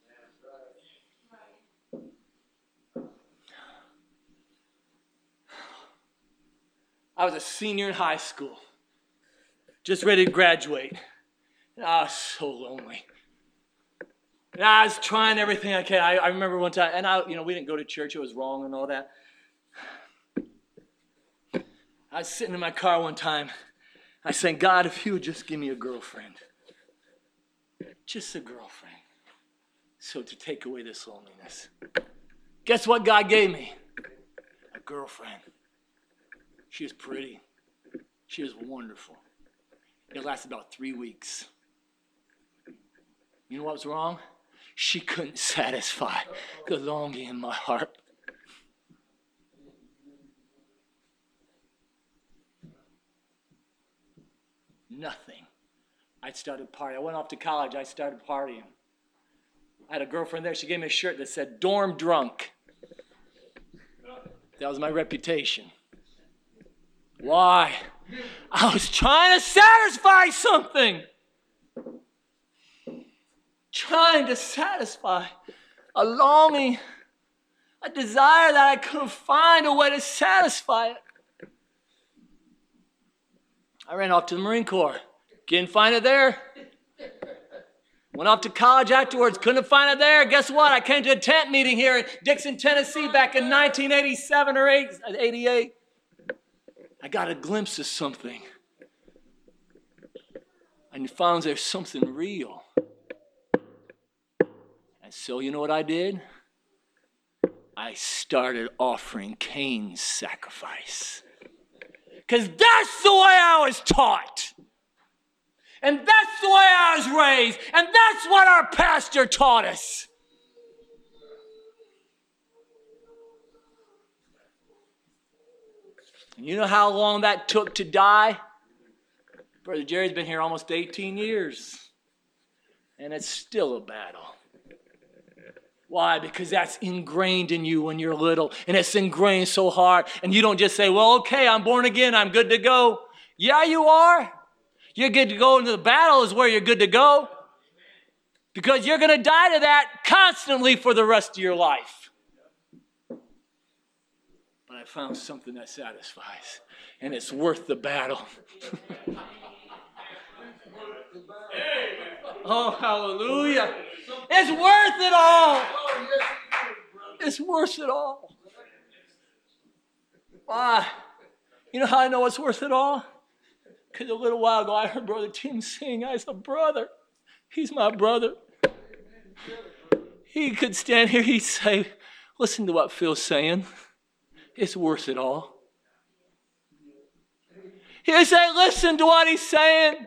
I was a senior in high school. Just ready to graduate. And I was so lonely. And I was trying everything I can. I, I remember one time, and I, you know, we didn't go to church. It was wrong and all that. I was sitting in my car one time. I said, God, if you would just give me a girlfriend. Just a girlfriend. So to take away this loneliness. Guess what God gave me? A girlfriend. She was pretty. She was wonderful. It lasted about three weeks. You know what was wrong? She couldn't satisfy the longing in my heart. Nothing. I started partying. I went off to college. I started partying. I had a girlfriend there. She gave me a shirt that said dorm drunk. That was my reputation. Why? I was trying to satisfy something. Trying to satisfy a longing, a desire that I couldn't find a way to satisfy it. I ran off to the Marine Corps. Couldn't find it there. Went off to college afterwards. Couldn't find it there. Guess what? I came to a tent meeting here in Dixon, Tennessee back in nineteen eighty-seven or eighty-eight. I got a glimpse of something. And found there's something real. so you know what I did? I started offering Cain's sacrifice. Because that's the way I was taught. And that's the way I was raised. And that's what our pastor taught us. And you know how long that took to die? Brother Jerry's been here almost eighteen years. And it's still a battle. Why? Because that's ingrained in you when you're little. And it's ingrained so hard. And you don't just say, well, okay, I'm born again. I'm good to go. Yeah, you are. You're good to go into the battle is where you're good to go. Because you're going to die to that constantly for the rest of your life. But I found something that satisfies. And it's worth the battle. Oh, hallelujah. It's worth it all. It's worth it all. Why? You know how I know it's worth it all? Because a little while ago I heard Brother Tim sing. I said, brother, he's my brother. He could stand here, he'd say, listen to what Phil's saying. It's worth it all. He'd say, listen to what he's saying.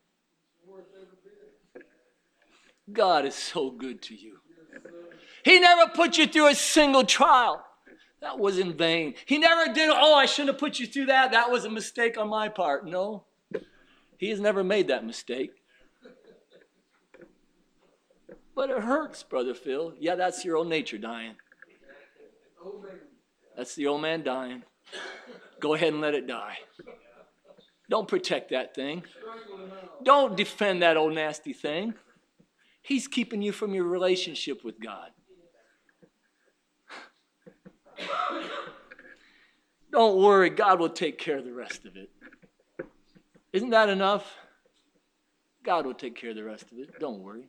God is so good to you. He never put you through a single trial. That was in vain. He never did, oh, I shouldn't have put you through that. That was a mistake on my part. No. He has never made that mistake. But it hurts, Brother Phil. Yeah, that's your old nature dying. That's the old man dying. Go ahead and let it die. Don't protect that thing. Don't defend that old nasty thing. He's keeping you from your relationship with God. Don't worry, God will take care of the rest of it. Isn't that enough? God will take care of the rest of it. Don't worry.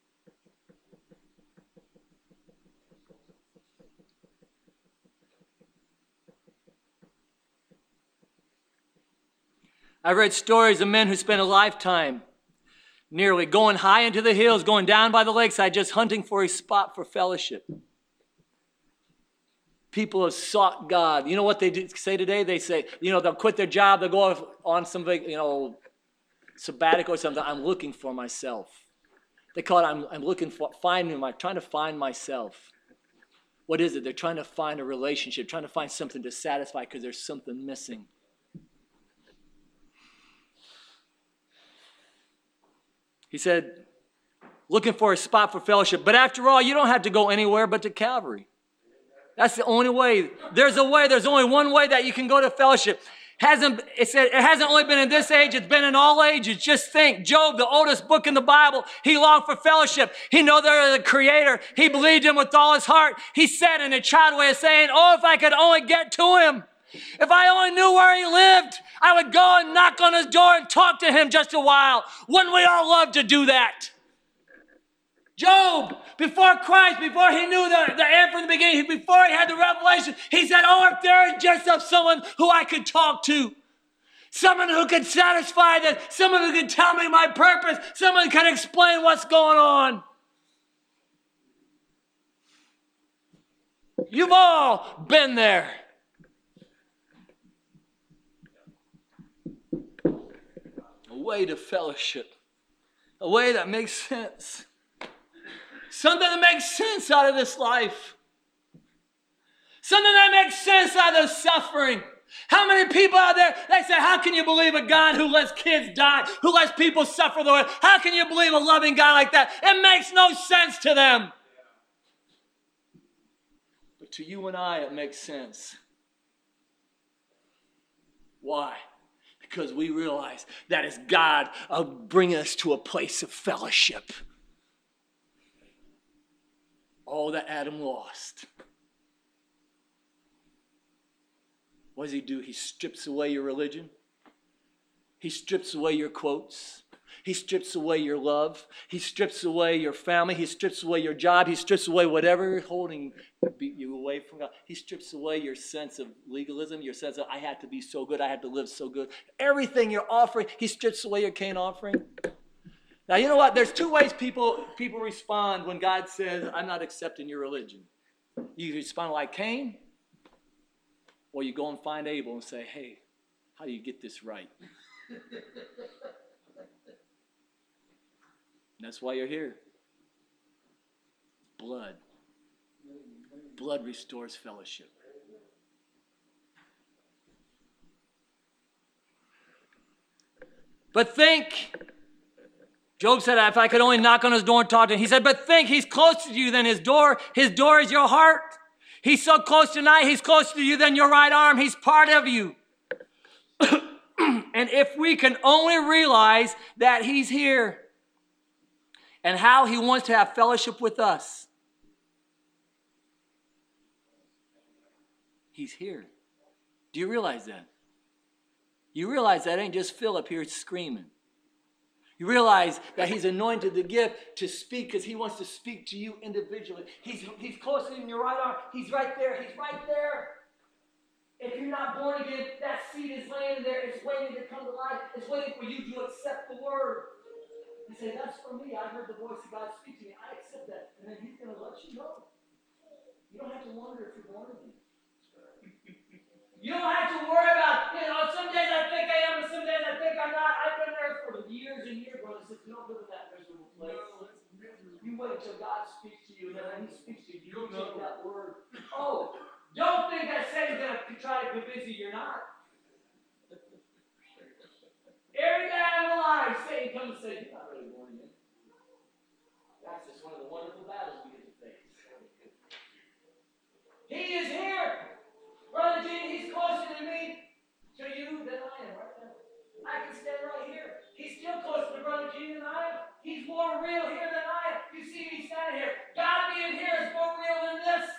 I read stories of men who spent a lifetime nearly going high into the hills, going down by the lakeside, just hunting for a spot for fellowship. People have sought God. You know what they do, say today? They say, you know, they'll quit their job, they'll go on some, you know, sabbatical or something. I'm looking for myself. They call it, I'm, I'm looking for, finding, I'm trying to find myself. What is it? They're trying to find a relationship, trying to find something to satisfy because there's something missing. He said, looking for a spot for fellowship. But after all, you don't have to go anywhere but to Calvary. That's the only way. There's a way. There's only one way that you can go to fellowship. Hasn't, it said, it hasn't only been in this age. It's been in all ages. Just think, Job, the oldest book in the Bible, he longed for fellowship. He knew there was a creator. He believed him with all his heart. He said in a child way of saying, oh, if I could only get to him. If I only knew where he lived, I would go and knock on his door and talk to him just a while. Wouldn't we all love to do that? Job, before Christ, before he knew the, the end from the beginning, before he had the revelation, he said, oh, if there is just of someone who I could talk to, someone who could satisfy this, someone who could tell me my purpose, someone who can explain what's going on. You've all been there. A way to fellowship, a way that makes sense. Something that makes sense out of this life. Something that makes sense out of suffering. How many people out there, they say, how can you believe a God who lets kids die, who lets people suffer the way? How can you believe a loving God like that? It makes no sense to them. But to you and I, it makes sense. Why? Because we realize that is God uh, bringing us to a place of fellowship. All that Adam lost. What does he do? He strips away your religion. He strips away your quotes. He strips away your love. He strips away your family. He strips away your job. He strips away whatever holding you away from God. He strips away your sense of legalism, your sense of I had to be so good, I had to live so good. Everything you're offering, he strips away your Cain offering. Now, you know what? There's two ways people, people respond when God says, I'm not accepting your religion. You respond like Cain, or you go and find Abel and say, hey, how do you get this right? And that's why you're here. Blood. Blood restores fellowship. But think, Job said, if I could only knock on his door and talk to him. He said, but think, he's closer to you than his door. His door is your heart. He's so close tonight, he's closer to you than your right arm. He's part of you. And if we can only realize that he's here and how he wants to have fellowship with us. He's here. Do you realize that? You realize that ain't just Philip here screaming. You realize that he's anointed the gift to speak because he wants to speak to you individually. He's, he's closer than your right arm. He's right there. He's right there. If you're not born again, that seed is laying there. It's waiting to come to life. It's waiting for you to accept the word. You say, that's for me. I heard the voice of God speak to me. I accept that. And then he's going to let you know. You don't have to wonder if you're born again. You don't have to worry about, you know, some days I think I am and some days I think I'm not. I've been there for years and years, brother. Says, you don't live in that miserable place. You wait until God speaks to you, and then when he speaks to you, you take that word. Oh, don't think that Satan's going to try to convince you you're not. Every day I'm alive, Satan comes and says, you're not really born again. That's just one of the wonderful battles we get to face. He is here. Brother Gene, he's closer to me, to you, than I am right now. I can stand right here. He's still closer to Brother Gene than I am. He's more real here than I am. You see me standing here. God being here is more real than this.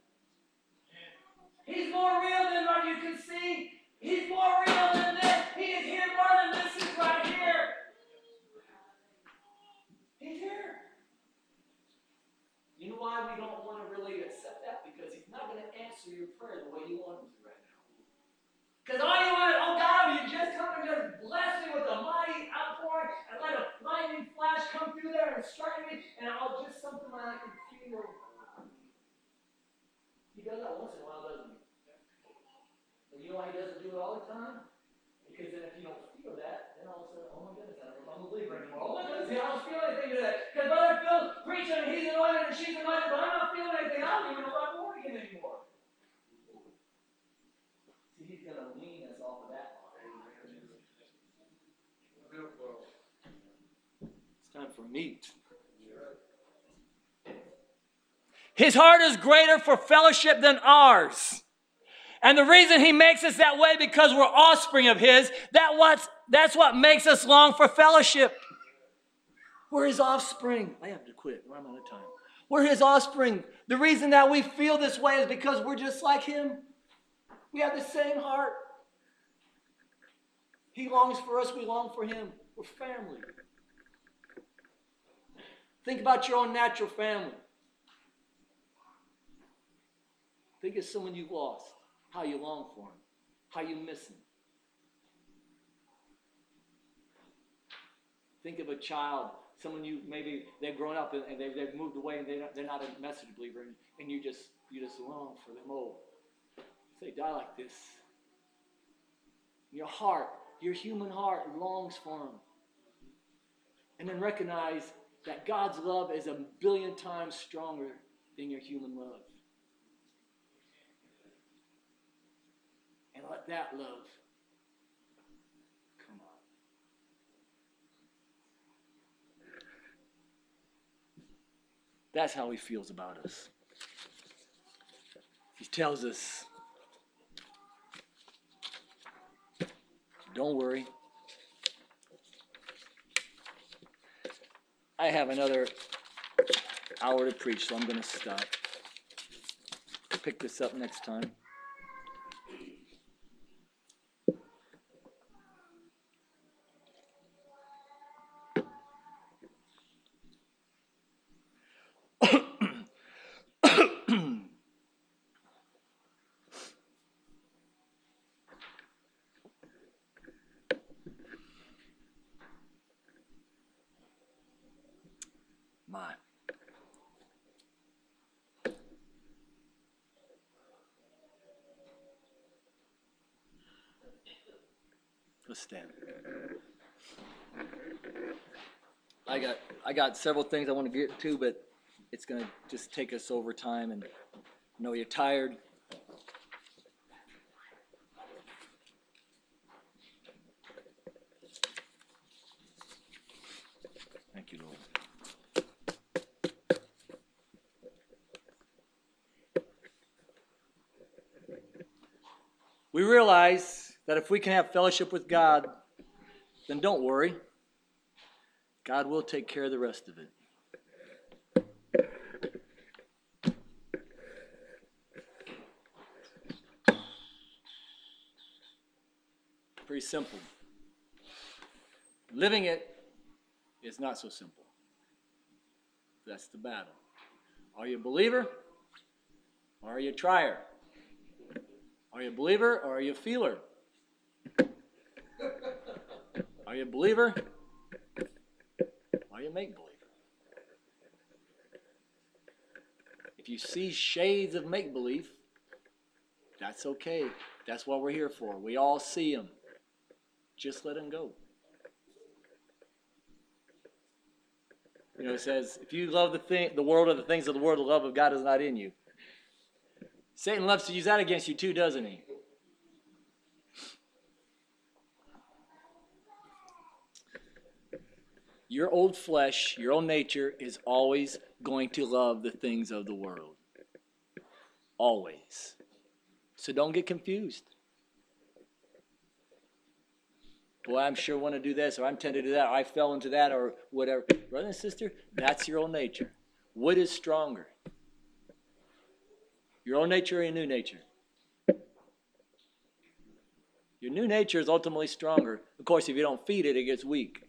He's more real than what you can see. He's more real than this. He is here more than this. He's right here. He's here. You know why we don't want to really accept that? Because he's not going to answer your prayer the way you want him to right now. Because all you want is, oh God, will you just come and just bless me with a mighty outpouring and let a lightning flash come through there and strike me, and I'll just something that I can feel. He does that once in a while, doesn't he? And you know why he doesn't do it all the time? Because then if you don't feel that, then all of a sudden, oh my goodness, I don't know if I'm a believer anymore. Oh my goodness, I don't feel anything today. Because Brother Phil's preaching and he's anointed and she's anointed, but I'm not feeling anything. I don't even know if I'm born again anymore. See, he's going to wean us off of that. It's time for meat. His heart is greater for fellowship than ours. And the reason he makes us that way because we're offspring of his, that what's, that's what makes us long for fellowship. We're his offspring. I have to quit. I'm out of time. We're his offspring. The reason that we feel this way is because we're just like him. We have the same heart. He longs for us. We long for him. We're family. Think about your own natural family. Think of someone you've lost. How you long for him. How you miss him. Think of a child, someone you maybe they've grown up and they've, they've moved away and they don't, they're not a message believer, and, and you just you just long for them. Oh, say die like this. Your heart, your human heart longs for him. And then recognize that God's love is a billion times stronger than your human love. And let that love come on. That's how he feels about us. He tells us, don't worry. I have another hour to preach, so I'm going to stop. I'll pick this up next time. My. Let's stand. I got I got several things I want to get to, but it's going to just take us over time, and I know you're tired. Thank you, Lord. We realize that if we can have fellowship with God, then don't worry. God will take care of the rest of it. Pretty simple. Living it is not so simple. That's the battle. Are you a believer or are you a trier? Are you a believer or are you a feeler? Are you a believer? Or are you a make-believer? If you see shades of make-believe, that's okay. That's what we're here for. We all see them. Just let them go. You know, it says, if you love the thing, the world or the things of the world, the love of God is not in you. Satan loves to use that against you too, doesn't he? Your old flesh, your old nature is always going to love the things of the world. Always. So don't get confused. Boy, I'm sure want to do this, or I'm tempted to do that, or I fell into that, or whatever. Brother and sister, that's your old nature. What is stronger? Your old nature or your new nature? Your new nature is ultimately stronger. Of course, if you don't feed it, it gets weak.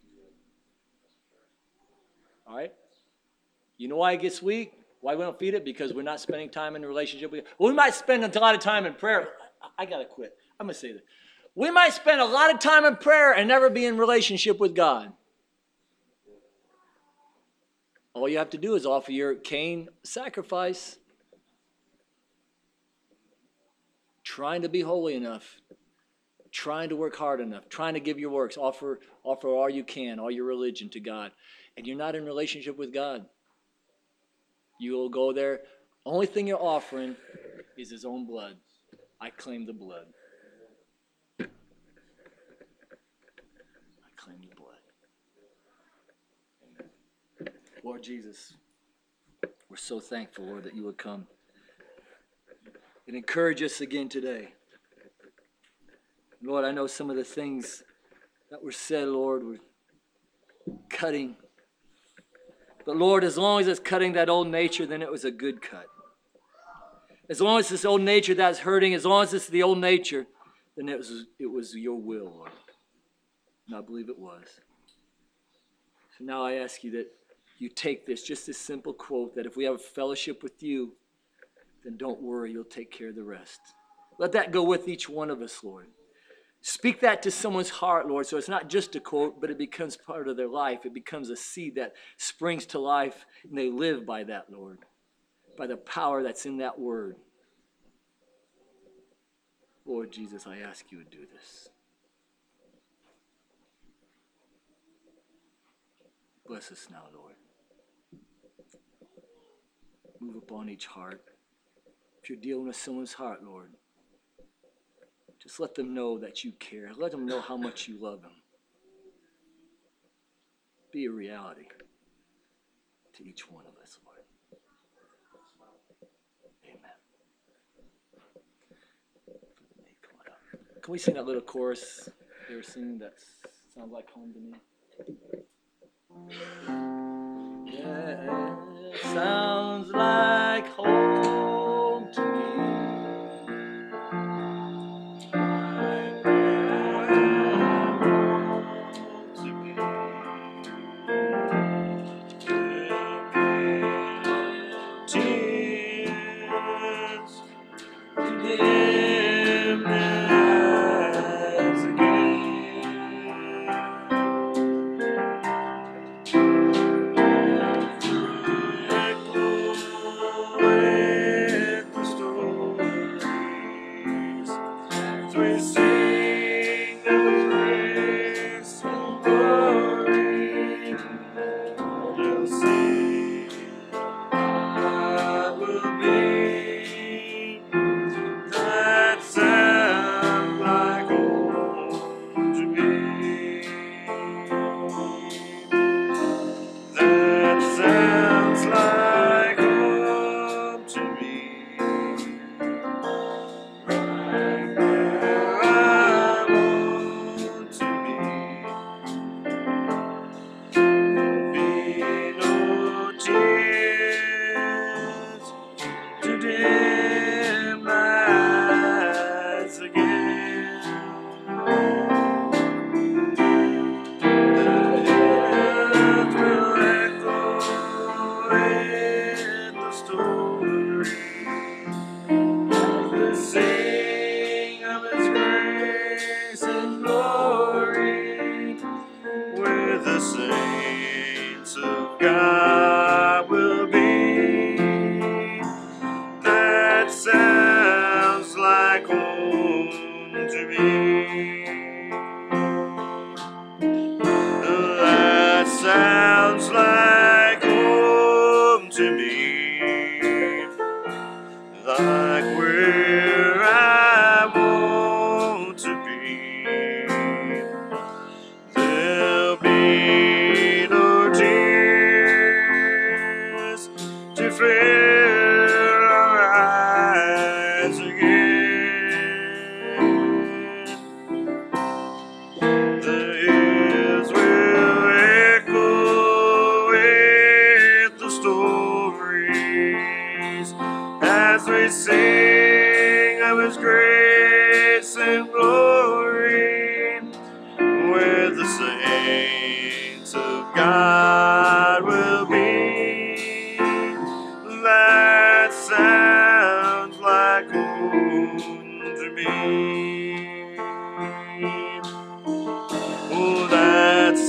All right? You know why it gets weak? Why we don't feed it? Because we're not spending time in a relationship with it. Well, we might spend a lot of time in prayer. I, I got to quit. I'm going to say this. We might spend a lot of time in prayer and never be in relationship with God. All you have to do is offer your Cain sacrifice. Trying to be holy enough. Trying to work hard enough. Trying to give your works. Offer, offer all you can, all your religion to God. And you're not in relationship with God. You will go there. Only thing you're offering is his own blood. I claim the blood. I claim the blood. Amen. Lord Jesus, we're so thankful, Lord, that you would come and encourage us again today. Lord, I know some of the things that were said, Lord, were cutting. But Lord, as long as it's cutting that old nature, then it was a good cut. As long as this old nature that's hurting, as long as it's the old nature, then it was, it was your will, Lord. And I believe it was. So now I ask you that you take this, just this simple quote, that if we have a fellowship with you, then don't worry, you'll take care of the rest. Let that go with each one of us, Lord. Speak that to someone's heart, Lord, so it's not just a quote, but it becomes part of their life. It becomes a seed that springs to life, and they live by that, Lord, by the power that's in that word. Lord Jesus, I ask you to do this. Bless us now, Lord. Move upon each heart. If you're dealing with someone's heart, Lord, just let them know that you care. Let them know how much you love them. Be a reality to each one of us, Lord. Amen. Can we sing that little chorus they were singing that sounds like home to me? Yeah, it sounds like home to me.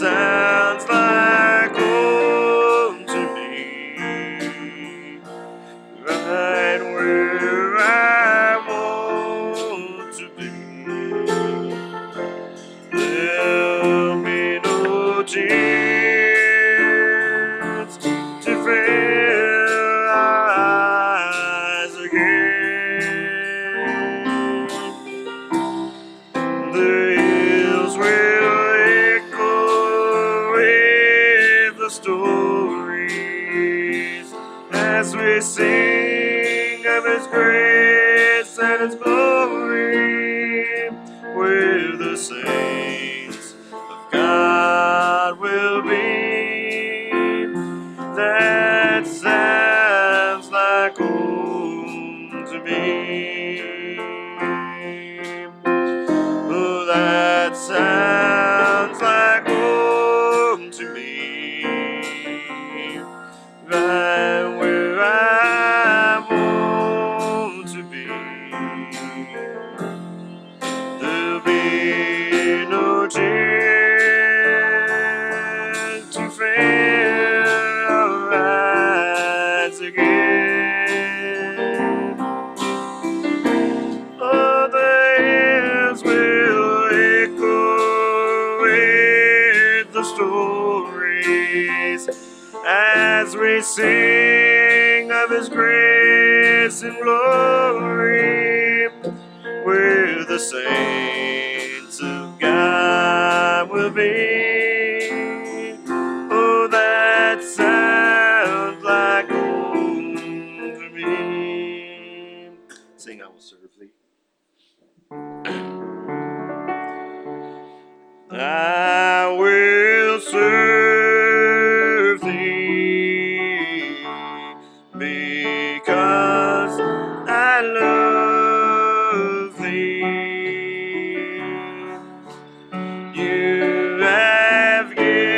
sounds like home to me, right where I want to be. There'll be no chance to fill our eyes again. The hills will echo with the stories as we sing of His grace and His glory, where the saints of God will be. That sounds like home to me. Oh, that sounds like home to me, right where I want to be. There'll be no chance to fill our eyes again. Oh, the hills will echo with the stories as we sing of His grace and glory, where the saints of God will be. Oh, that sounds like home to me. Sing, I will serve thee. I will serve thee because I love thee. You have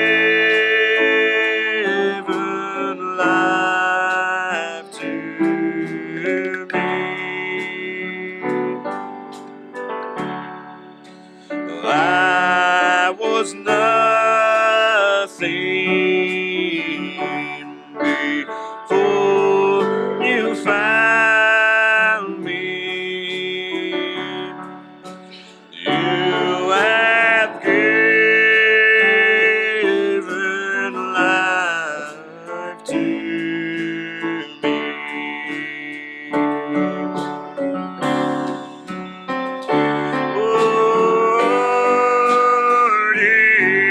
given life to me. I was nothing before you found me. You have given life to me. Lord,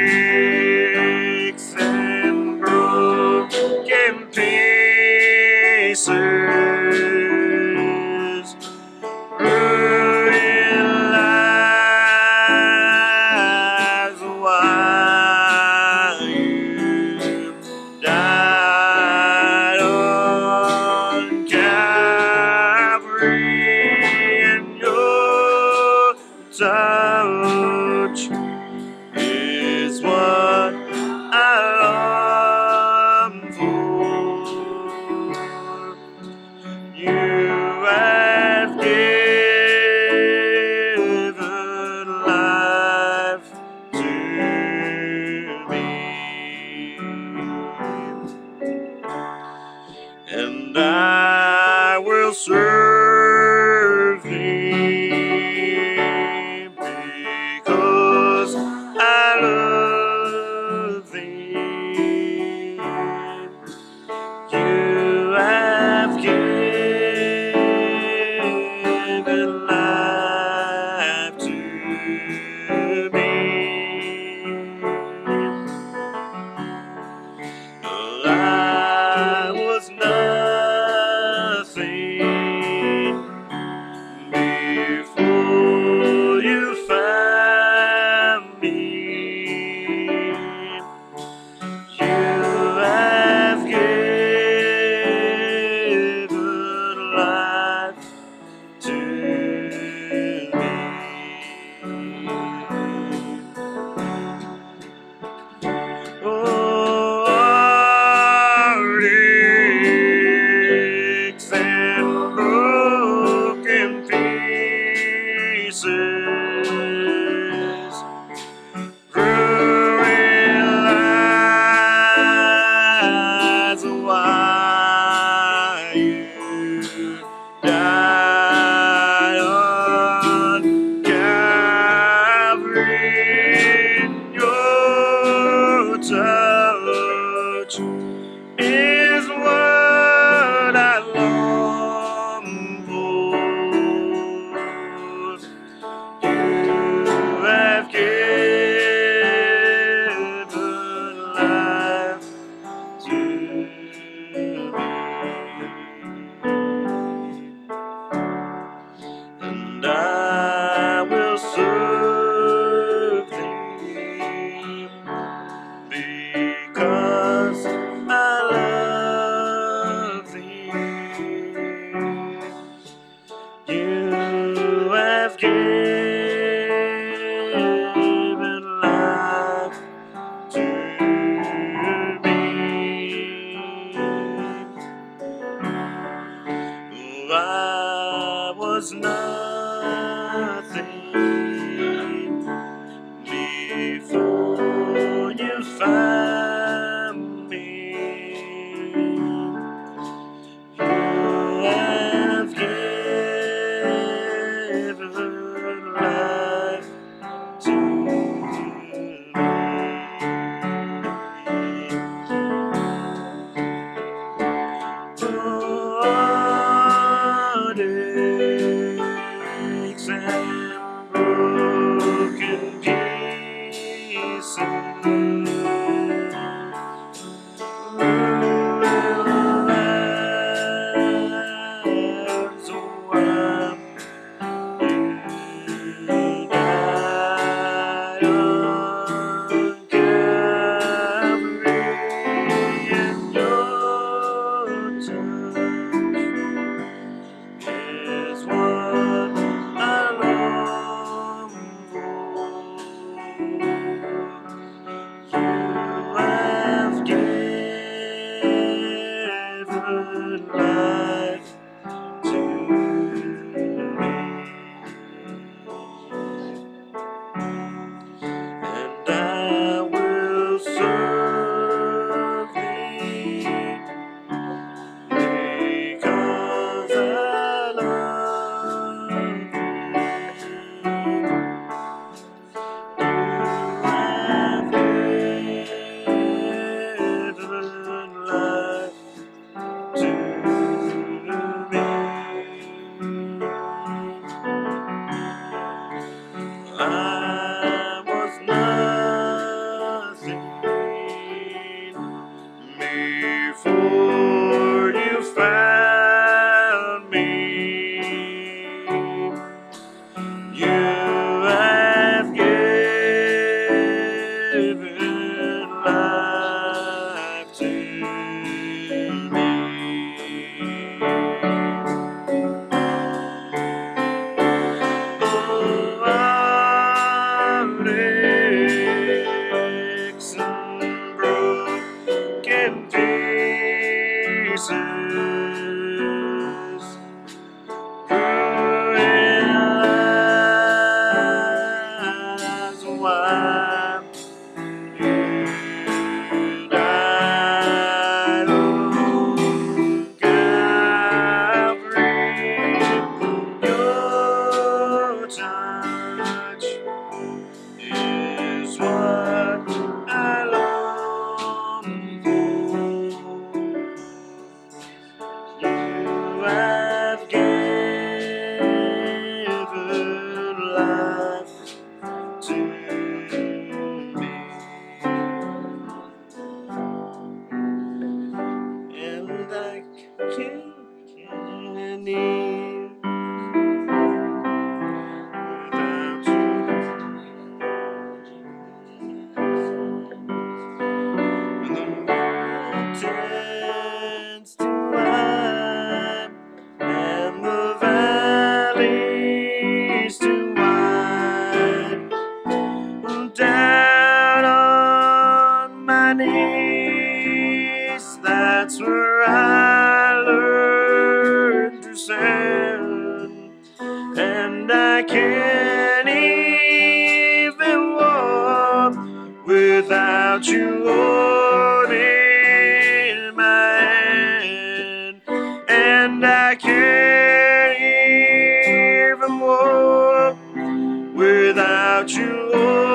answers. Ruin lies wide. And I look Calvary, your touch is what I long for. You have given life to me, and I can't live without you. When the mountains to high and the valleys too wide, down on my knees, that's where I learned to stand. And I can't even walk without you holding my hand. And I can't even walk without you holding